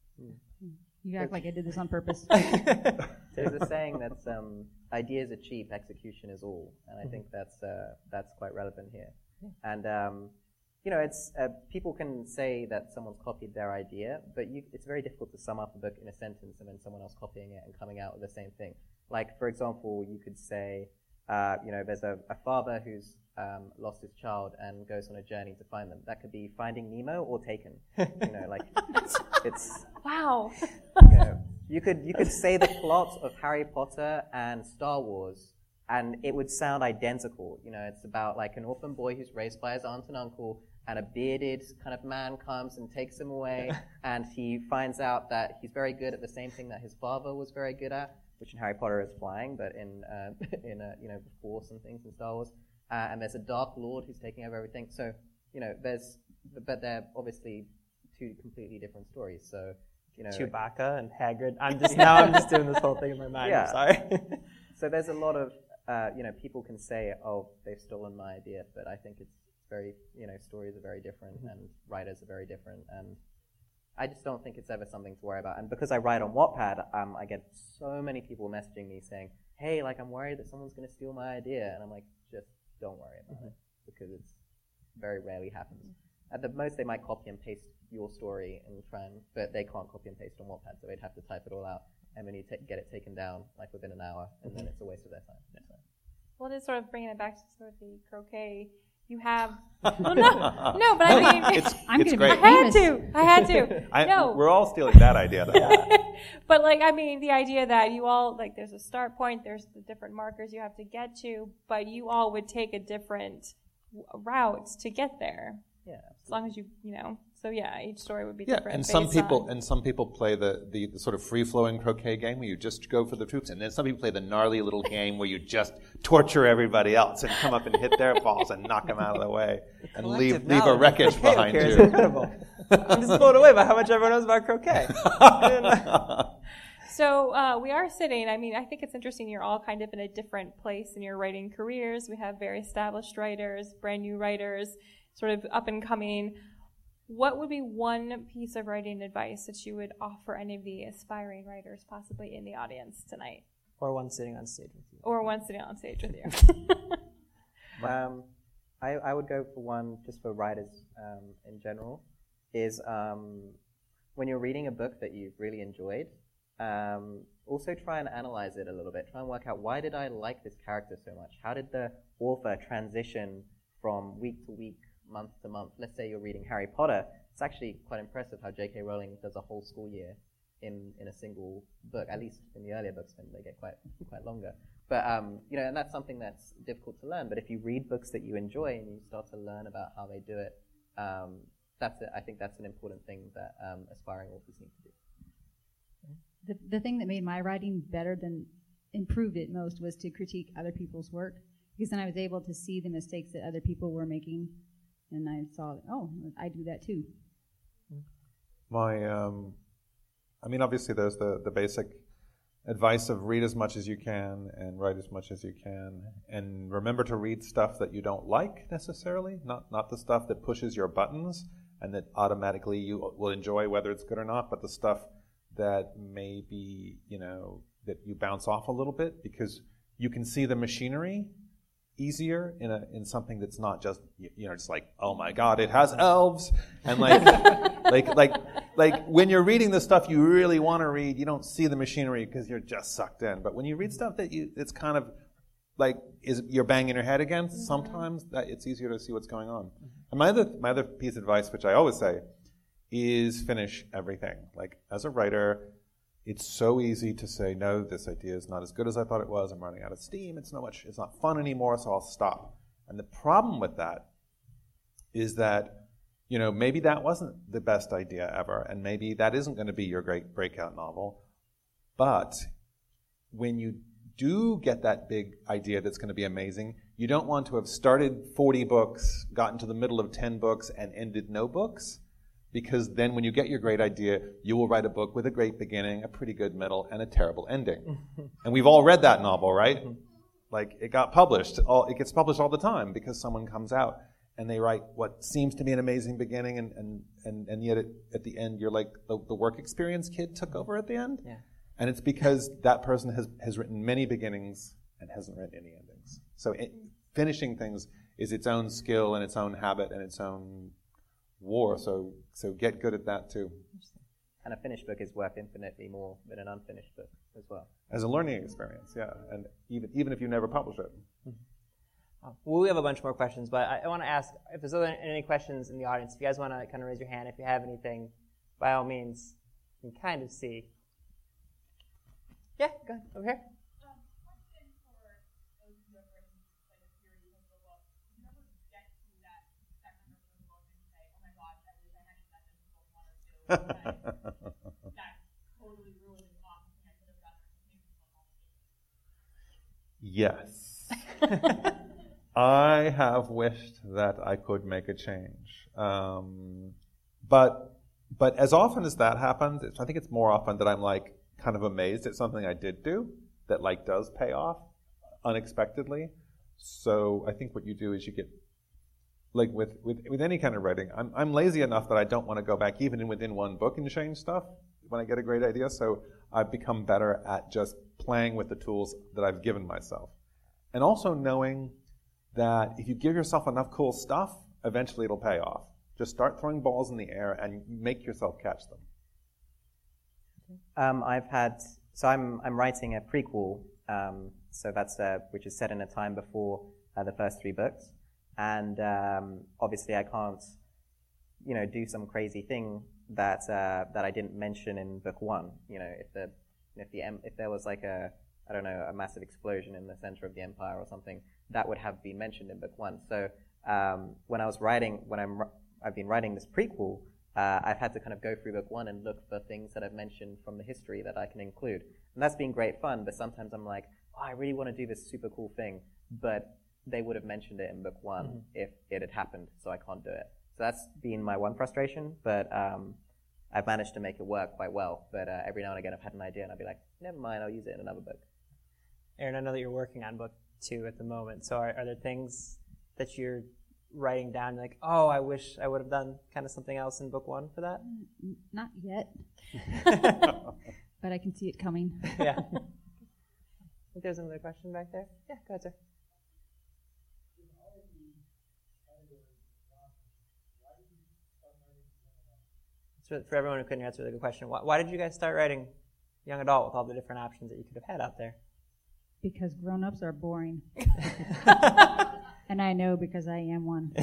You act like I did this on purpose. There's a saying that's um, ideas are cheap, execution is all, and I think that's uh, that's quite relevant here. And um, you know, it's uh, people can say that someone's copied their idea, but you, it's very difficult to sum up a book in a sentence and then someone else copying it and coming out with the same thing. Like, for example, you could say, uh, you know, there's a, a father who's um, lost his child and goes on a journey to find them. That could be Finding Nemo or Taken. You know, like it's, it's wow. You know, you could you could say the plot of Harry Potter and Star Wars, and it would sound identical. You know, it's about like an orphan boy who's raised by his aunt and uncle, and a bearded kind of man comes and takes him away, and he finds out that he's very good at the same thing that his father was very good at, which in Harry Potter is flying, but in uh, in uh, you know, the Force and things in Star Wars. Uh, and there's a Dark Lord who's taking over everything. So, you know, there's, but they're obviously two completely different stories. So, you know, Chewbacca and Hagrid. I'm just now I'm just doing this whole thing in my mind. Yeah. I'm sorry. So there's a lot of, uh, you know, people can say, oh, they've stolen my idea, but I think it's very, you know, stories are very different mm-hmm. and writers are very different, and I just don't think it's ever something to worry about. And because I write on Wattpad, um, I get so many people messaging me saying, hey, like, I'm worried that someone's going to steal my idea, and I'm like, just don't worry about mm-hmm. it, because it's very rarely happens. At the most, they might copy and paste your story and try and, but they can't copy and paste on Wattpad, so they'd have to type it all out, and then you t- get it taken down like within an hour, and mm-hmm. then it's a waste of their time. Yeah. So. Well, just sort of bringing it back to sort of the croquet. You have well, no, no, but I mean, it's, I'm it's gonna great. Be, I had to, I had to. I, no, we're all stealing that idea. But like, I mean, the idea that you all like, there's a start point, there's the different markers you have to get to, but you all would take a different route to get there. Yeah, as long as you, you know, So yeah, each story would be Yeah, different. and some based people on- and some people play the, the, the sort of free-flowing croquet game where you just go for the troops, and then some people play the gnarly little game where you just torture everybody else and come up and hit their balls and knock them out of the way and leave Collective leave a knowledge of wreckage croquet behind up here is you. incredible. I'm just blown away by how much everyone knows about croquet. So uh, we are sitting, I mean, I think it's interesting. You're all kind of in a different place in your writing careers. We have very established writers, brand new writers, sort of up and coming. What would be one piece of writing advice that you would offer any of the aspiring writers possibly in the audience tonight? Or one sitting on stage with you. Or one sitting on stage with you? um, I, I would go for one just for writers um, in general, is um, when you're reading a book that you've really enjoyed, um, also try and analyze it a little bit. Try and work out, why did I like this character so much? How did the author transition from week to week, month to month? Let's say you're reading Harry Potter. It's actually quite impressive how J K Rowling does a whole school year in, in a single book, at least in the earlier books, and they get quite quite longer. But, um, you know, and that's something that's difficult to learn. But if you read books that you enjoy and you start to learn about how they do it, um, that's it. I think that's an important thing that um, aspiring authors need to do. The, the thing that made my writing better than improved it most was to critique other people's work, because then I was able to see the mistakes that other people were making, and I saw, oh, I do that too. My, um, I mean, obviously there's the, the basic advice of read as much as you can and write as much as you can, and remember to read stuff that you don't like necessarily, not not the stuff that pushes your buttons and that automatically you will enjoy whether it's good or not, but the stuff that maybe, you know, that you bounce off a little bit, because you can see the machinery easier in a in something that's not just, you know, just like, oh my God, it has elves, and like like like like when you're reading the stuff you really want to read, you don't see the machinery because you're just sucked in. But when you read stuff that you it's kind of like is you're banging your head against, mm-hmm. sometimes that it's easier to see what's going on. Mm-hmm. And my other my other piece of advice, which I always say, is finish everything. Like, as a writer, it's so easy to say, no, this idea is not as good as I thought it was. I'm running out of steam. It's not much. It's not fun anymore, so I'll stop. And the problem with that is that, you know, maybe that wasn't the best idea ever, and maybe that isn't going to be your great breakout novel. But when you do get that big idea that's going to be amazing, you don't want to have started forty books, gotten to the middle of ten books, and ended no books. Because then when you get your great idea, you will write a book with a great beginning, a pretty good middle, and a terrible ending. And we've all read that novel, right? Like, it got published. All, it gets published all the time because someone comes out and they write what seems to be an amazing beginning, and, and, and, and yet it, at the end, you're like, the, the work experience kid took over at the end. Yeah. And it's because that person has, has written many beginnings and hasn't written any endings. So it, finishing things is its own skill and its own habit and its own war, so so get good at that too. And a finished book is worth infinitely more than an unfinished book as well. As a learning experience, yeah, and even even if you never publish it. Mm-hmm. Well, we have a bunch more questions, but I, I want to ask if there's other, any questions in the audience. If you guys want to kind of raise your hand, if you have anything, by all means, you can kind of see. Yeah, go ahead, over here. Yes. I have wished that I could make a change. Um, but but as often as that happens, it's, I think it's more often that I'm like kind of amazed at something I did do that like does pay off unexpectedly. So I think what you do is you get, like with, with, with any kind of writing, I'm, I'm lazy enough that I don't want to go back even within one book and change stuff when I get a great idea. So I've become better at just playing with the tools that I've given myself. And also knowing that if you give yourself enough cool stuff, eventually it'll pay off. Just start throwing balls in the air and make yourself catch them. Um, I've had, so I'm I'm writing a prequel, um, so that's uh, which is set in a time before uh, the first three books. And um, obviously, I can't, you know, do some crazy thing that uh, that I didn't mention in book one. You know, if the if the if there was like a I don't know a massive explosion in the center of the empire or something, that would have been mentioned in book one. So um, when I was writing, when I'm I've been writing this prequel, uh, I've had to kind of go through book one and look for things that I've mentioned from the history that I can include. And that's been great fun, but sometimes I'm like, oh, I really want to do this super cool thing, but they would have mentioned it in book one mm-hmm. if it had happened, so I can't do it. So that's been my one frustration, but um, I've managed to make it work quite well. But uh, every now and again I've had an idea and I'll be like, never mind, I'll use it in another book. Aaron, I know that you're working on book two at the moment, so are, are there things that you're writing down like, oh, I wish I would have done kind of something else in book one for that? N- not yet. But I can see it coming. Yeah. I think there's another question back there. Yeah, go ahead, sir. So for everyone who couldn't answer the good question, why, why did you guys start writing young adult with all the different options that you could have had out there? Because grown-ups are boring. And I know because I am one.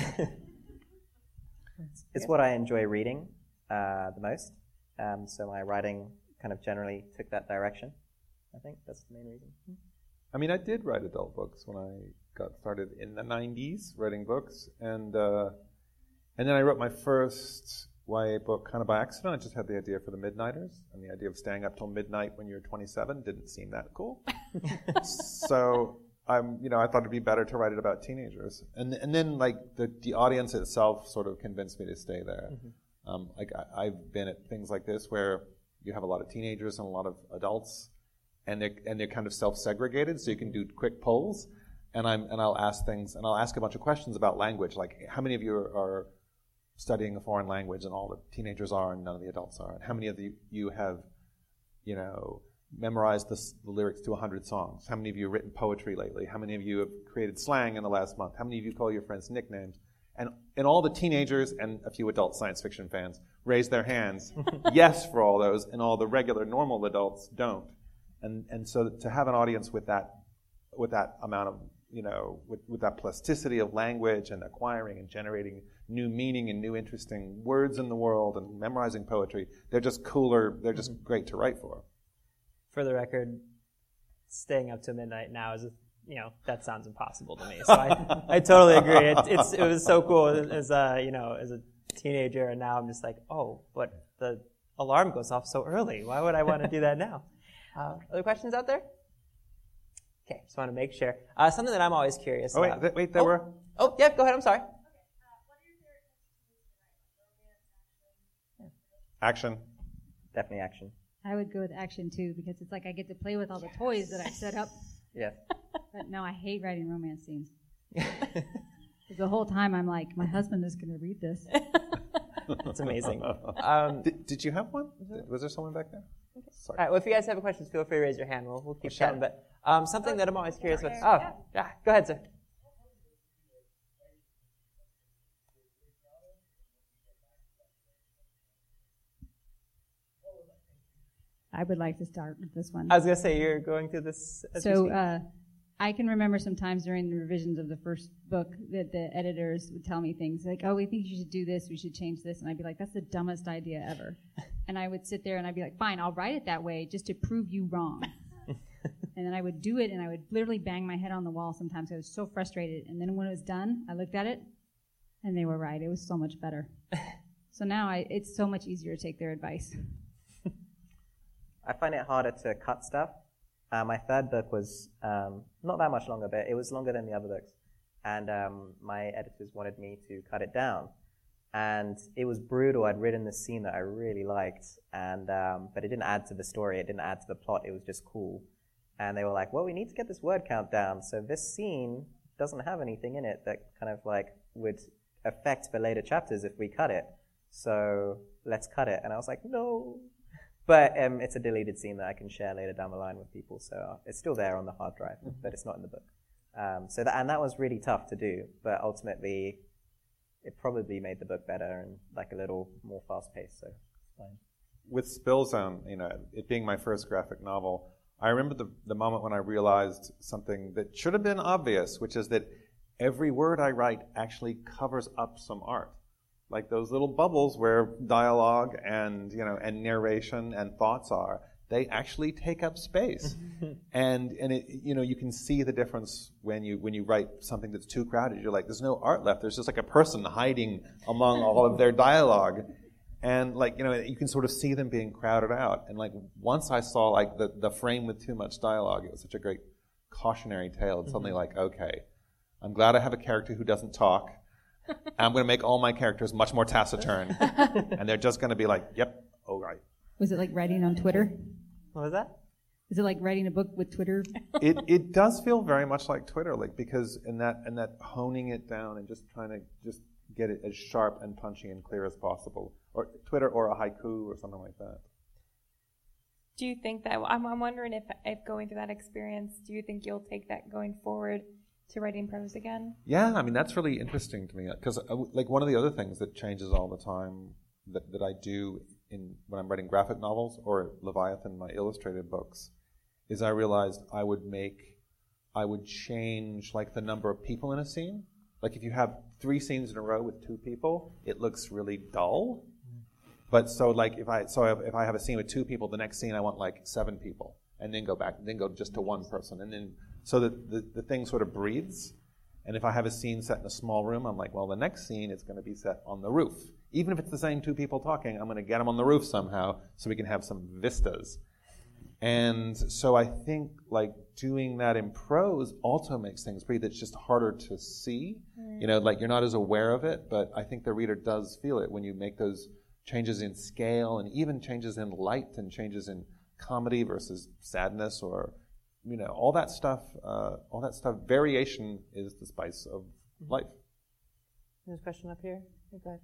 It's what I enjoy reading uh, the most. Um, so my writing kind of generally took that direction. I think that's the main reason. I mean, I did write adult books when I got started in the nineties, writing books. And uh, and then I wrote my first Y A book kind of by accident. I just had the idea for the Midnighters, and the idea of staying up till midnight when you're twenty-seven didn't seem that cool. So I'm, you know, I thought it'd be better to write it about teenagers. And and then like the the audience itself sort of convinced me to stay there. Mm-hmm. Um, like I, I've been at things like this where you have a lot of teenagers and a lot of adults, and they and they're kind of self-segregated, so you can do quick polls. And I'm and I'll ask things, and I'll ask a bunch of questions about language, like how many of you are, are studying a foreign language, and all the teenagers are, and none of the adults are. And how many of you, you have, you know, memorized the, the lyrics to a hundred songs? How many of you have written poetry lately? How many of you have created slang in the last month? How many of you call your friends nicknames? And and all the teenagers and a few adult science fiction fans raise their hands, yes, for all those, and all the regular normal adults don't. And and so to have an audience with that with that amount of, you know, with, with that plasticity of language and acquiring and generating new meaning and new interesting words in the world and memorizing poetry, they're just cooler, they're just mm-hmm. great to write for. For the record, staying up to midnight now is, a, you know, that sounds impossible to me. So I, I totally agree. It, it's, it was so cool as a, you know, as a teenager, and now I'm just like, oh, but the alarm goes off so early. Why would I want to do that now? Uh, other questions out there? Okay, just want to make sure. Uh, something that I'm always curious oh, about. Wait, wait, there oh. were... Oh, yeah, go ahead, I'm sorry. Action. Definitely action. I would go with action too, because it's like I get to play with all the yes. toys that I set up. Yeah. But no, I hate writing romance scenes. The whole time I'm like, my husband is going to read this. That's amazing. Um, did, did you have one? Was there someone back there? Okay. Sorry. All right, well, if you guys have questions, feel free to raise your hand. We'll, we'll keep chatting. But um, something that I'm always curious about. Oh, yeah. Go ahead, sir. I would like to start with this one. I was going to say, you're going through this. As so uh, I can remember sometimes during the revisions of the first book that the editors would tell me things like, oh, we think you should do this, we should change this. And I'd be like, that's the dumbest idea ever. And I would sit there and I'd be like, fine, I'll write it that way just to prove you wrong. And then I would do it and I would literally bang my head on the wall sometimes. I was so frustrated. And then when it was done, I looked at it and they were right. It was so much better. So now I, it's so much easier to take their advice. I find it harder to cut stuff. Uh, my third book was um, not that much longer, but it was longer than the other books. And um, my editors wanted me to cut it down. And it was brutal. I'd written this scene that I really liked, and um, but it didn't add to the story. It didn't add to the plot. It was just cool. And they were like, well, we need to get this word count down. So this scene doesn't have anything in it that kind of like would affect the later chapters if we cut it. So let's cut it. And I was like, no. But um, it's a deleted scene that I can share later down the line with people, so it's still there on the hard drive, mm-hmm. but it's not in the book. Um, so that, and that was really tough to do, but ultimately, it probably made the book better and like a little more fast-paced. So it's fine. With Spill Zone, you know, it being my first graphic novel, I remember the the moment when I realized something that should have been obvious, which is that every word I write actually covers up some art. Like those little bubbles where dialogue and, you know, and narration and thoughts are, they actually take up space. and and it, you know, you can see the difference when you when you write something that's too crowded. You're like, there's no art left. There's just like a person hiding among all of their dialogue. And like, you know, you can sort of see them being crowded out. And like, once I saw like the, the frame with too much dialogue, it was such a great cautionary tale. It's suddenly like, okay, I'm glad I have a character who doesn't talk. I'm going to make all my characters much more taciturn. And they're just going to be like, yep, all right. Was it like writing on Twitter? What was that? Is it like writing a book with Twitter? It it does feel very much like Twitter, like because in that in that honing it down and just trying to just get it as sharp and punchy and clear as possible, or Twitter or a haiku or something like that. Do you think that, I'm, I'm wondering if, if going through that experience, do you think you'll take that going forward to writing prose again? Yeah, I mean, that's really interesting to me because uh, like one of the other things that changes all the time that, that I do in when I'm writing graphic novels or Leviathan, my illustrated books, is I realized I would make, I would change like the number of people in a scene. Like if you have three scenes in a row with two people, it looks really dull. But so like if I so if I have a scene with two people, the next scene I want like seven people, and then go back, and then go just to one person, and then so that the, the thing sort of breathes. And if I have a scene set in a small room, I'm like, well, the next scene is going to be set on the roof. Even if it's the same two people talking, I'm going to get them on the roof somehow so we can have some vistas. And so I think like doing that in prose also makes things breathe. It's just harder to see. Mm. You know, like you're not as aware of it, but I think the reader does feel it when you make those changes in scale and even changes in light and changes in comedy versus sadness or, you know, all that stuff, uh, all that stuff. Variation is the spice of mm-hmm. life. There's a question up here. Hey, go ahead.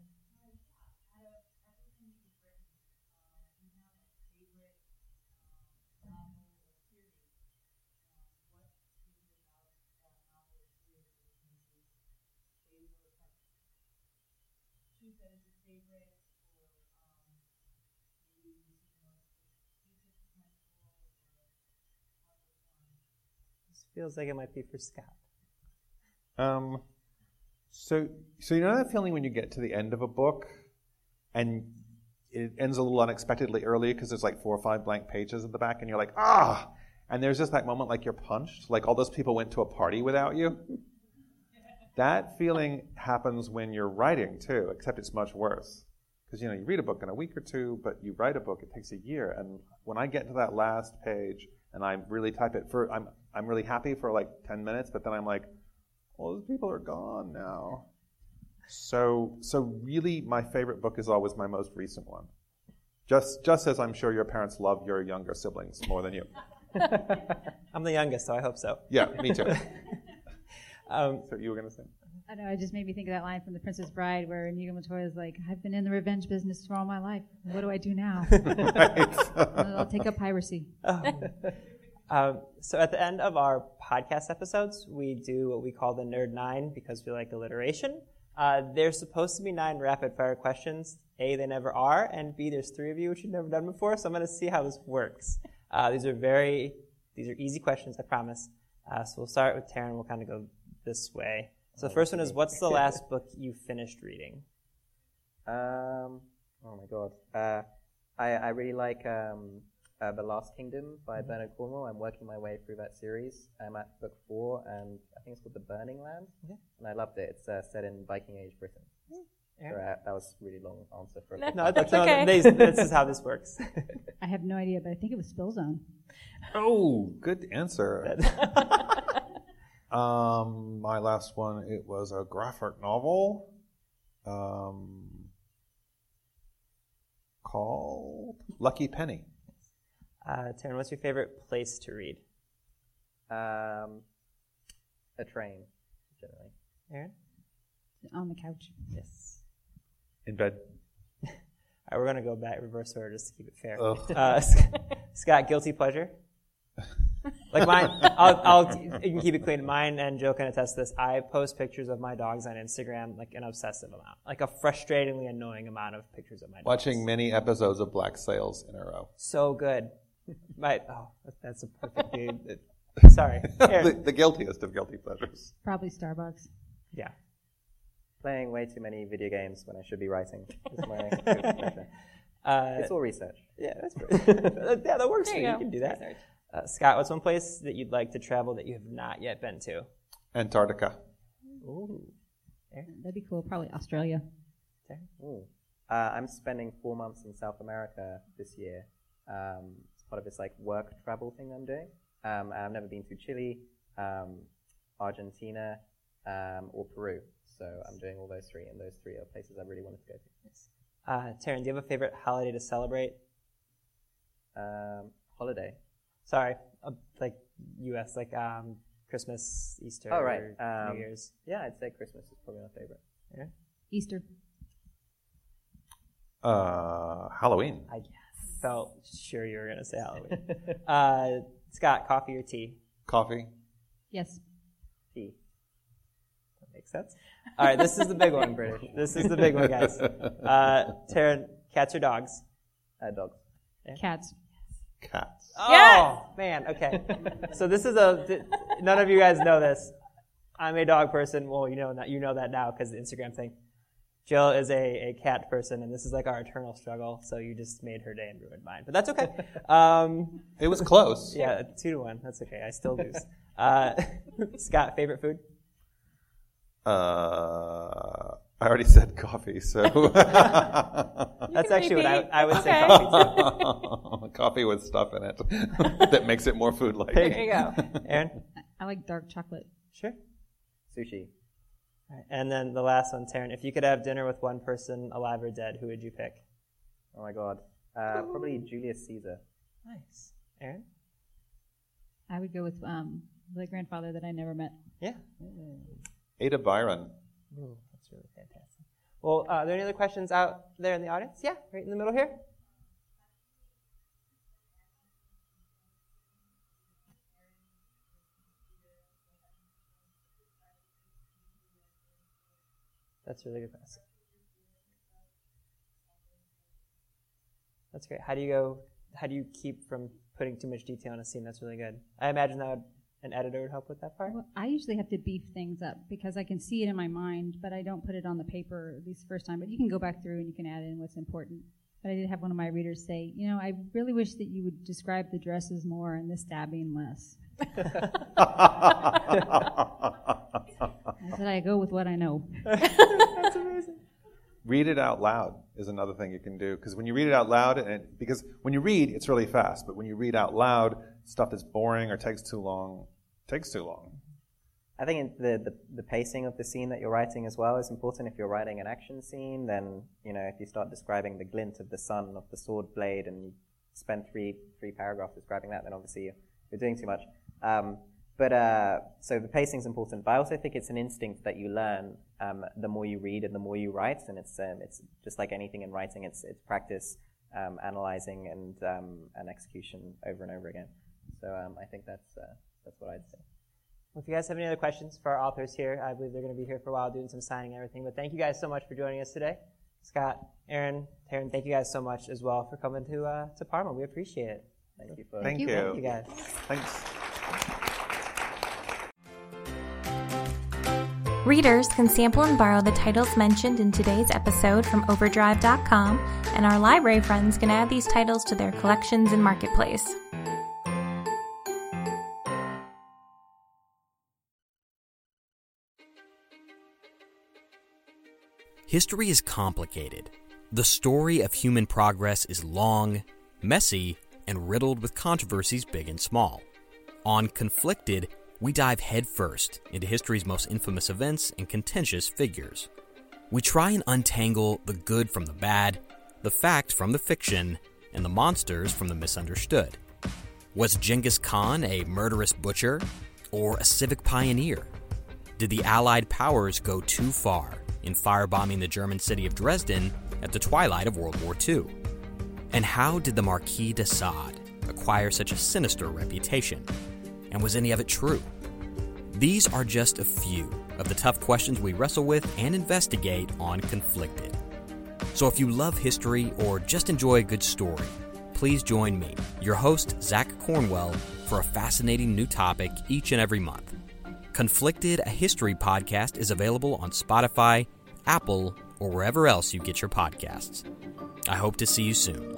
This feels like it might be for Scott. Um, so, so you know that feeling when you get to the end of a book and it ends a little unexpectedly early because there's like four or five blank pages at the back and you're like, ah! And there's just that moment like you're punched, like all those people went to a party without you. That feeling happens when you're writing too, except it's much worse. Because, you know, you read a book in a week or two, but you write a book, it takes a year. And when I get to that last page and I really type it, for I'm I'm really happy for like ten minutes, but then I'm like, all those people are gone now. So so really my favorite book is always my most recent one. Just just as I'm sure your parents love your younger siblings more than you. I'm the youngest, so I hope so. Yeah, me too. um, so you were going to say? I know, it just made me think of that line from The Princess Bride where Inigo Montoya is like, I've been in the revenge business for all my life. What do I do now? I'll take up piracy. Oh. Um, so at the end of our podcast episodes, we do what we call the Nerd Nine because we like alliteration. Uh, there's supposed to be nine rapid-fire questions. A, they never are, and B, there's three of you, which you've never done before, so I'm going to see how this works. Uh, these are very, these are easy questions, I promise. Uh, so we'll start with Taryn. We'll kind of go this way. So the first one is, what's the last book you finished reading? Um, oh my god. Uh, I, I really like um, uh, The Last Kingdom by mm-hmm. Bernard Cornwell. I'm working my way through that series. I'm at book four, and I think it's called The Burning Land. Yeah. And I loved it. It's uh, set in Viking Age Britain. Yeah. So, uh, that was a really long answer for a book. No, that's okay. No, this, this is how this works. I have no idea, but I think it was Spillzone. Oh, good answer. Um, my last one, it was a graphic novel um, called Lucky Penny. Uh, Taryn, what's your favorite place to read? Um, a train, generally. Aaron? On the couch. Yes. In bed. All right, we're going to go back reverse order just to keep it fair. Oh. Uh, Scott, guilty pleasure? Like mine, I'll, I'll, you can keep it clean. Mine and Joe can attest to this. I post pictures of my dogs on Instagram, like an obsessive amount, like a frustratingly annoying amount of pictures of my dogs. Watching many episodes of Black Sails in a row. So good. My, oh, that's a perfect dude. Sorry. the, the guiltiest of guilty pleasures. Probably Starbucks. Yeah. Playing way too many video games when I should be writing is my guilty pleasure. Uh, it's all research. Yeah, that's pretty, yeah, that works for you. You can do that. Research. Uh, Scott, what's one place that you'd like to travel that you have not yet been to? Antarctica. Ooh. That'd be cool. Probably Australia. Ooh. Uh, I'm spending four months in South America this year. Um, it's part of this like work travel thing I'm doing. Um, I've never been to Chile, um, Argentina, um, or Peru. So I'm doing all those three, and those three are places I really wanted to go to. Yes. Uh, Taryn, do you have a favorite holiday to celebrate? Um, holiday. Sorry, uh, like U S, like um, Christmas, Easter, Oh, right. or Um, New Year's. Yeah, I'd say Christmas is probably my favorite. Yeah. Easter. Uh, Halloween. I felt sure you were going to say Halloween. uh, Scott, coffee or tea? Coffee. Yes. Tea. That makes sense. All right, this is the big one, British. This is the big one, guys. Uh, Taryn, cats or dogs? Uh, dogs. Yeah. Cats. Cats. Oh, Yes! man, okay. So this is a, th- none of you guys know this. I'm a dog person. Well, you know that, you know that now because of the Instagram thing. Jill is a, a cat person, and this is like our eternal struggle, so you just made her day and ruined mine. But that's okay. Um, It was close. yeah, two to one. That's okay. I still lose. Uh, Scott, favorite food? Uh, I already said coffee, so. That's can actually what I, repeat. I would say Okay. coffee too. Coffee with stuff in it that makes it more food-like. There you go. Aaron? I like dark chocolate. Sure. Sushi. All right. And then the last one, Taryn. If you could have dinner with one person, alive or dead, who would you pick? Oh my god. Uh, probably Julius Caesar. Nice. Aaron? I would go with um, the grandfather that I never met. Yeah. Ada Byron. Ooh, that's really fantastic. Well, uh, are there any other questions out there in the audience? Yeah, right in the middle here. That's a really good question. That's great. How do you go? How do you keep from putting too much detail in a scene? That's really good. I imagine that would, an editor would help with that part. Well, I usually have to beef things up because I can see it in my mind, but I don't put it on the paper at least the first time. But you can go back through and you can add in what's important. But I did have one of my readers say, you know, I really wish that you would describe the dresses more and the stabbing less. I said I go with what I know. That's amazing. Read it out loud is another thing you can do, because when you read it out loud, and it, because when you read, it's really fast, but when you read out loud, stuff that's boring or takes too long, takes too long. I think the, the the pacing of the scene that you're writing as well is important. If you're writing an action scene, then, you know, if you start describing the glint of the sun of the sword blade and you spend three three paragraphs describing that, then obviously you're, you're doing too much. Um, but uh, so the pacing's important. But I also think it's an instinct that you learn um, the more you read and the more you write. And it's um, it's just like anything in writing. It's it's practice, um, analyzing, and um, and execution over and over again. So um, I think that's uh, that's what I'd say. Well, if you guys have any other questions for our authors here, I believe they're going to be here for a while doing some signing and everything. But thank you guys so much for joining us today. Scott, Aaron, Taryn, thank you guys so much as well for coming to uh, to Parma. We appreciate it. Thank you for Thank you. Thank you guys. Thanks. Readers can sample and borrow the titles mentioned in today's episode from overdrive dot com, and our library friends can add these titles to their collections in Marketplace. History is complicated. The story of human progress is long, messy, and riddled with controversies big and small. On Conflicted, we dive headfirst into history's most infamous events and contentious figures. We try and untangle the good from the bad, the fact from the fiction, and the monsters from the misunderstood. Was Genghis Khan a murderous butcher or a civic pioneer? Did the Allied powers go too far in firebombing the German city of Dresden at the twilight of World War Two? And how did the Marquis de Sade acquire such a sinister reputation? And was any of it true? These are just a few of the tough questions we wrestle with and investigate on Conflicted. So if you love history or just enjoy a good story, please join me, your host, Zach Cornwell, for a fascinating new topic each and every month. Conflicted, a history podcast, is available on Spotify, Apple, or wherever else you get your podcasts. I hope to see you soon.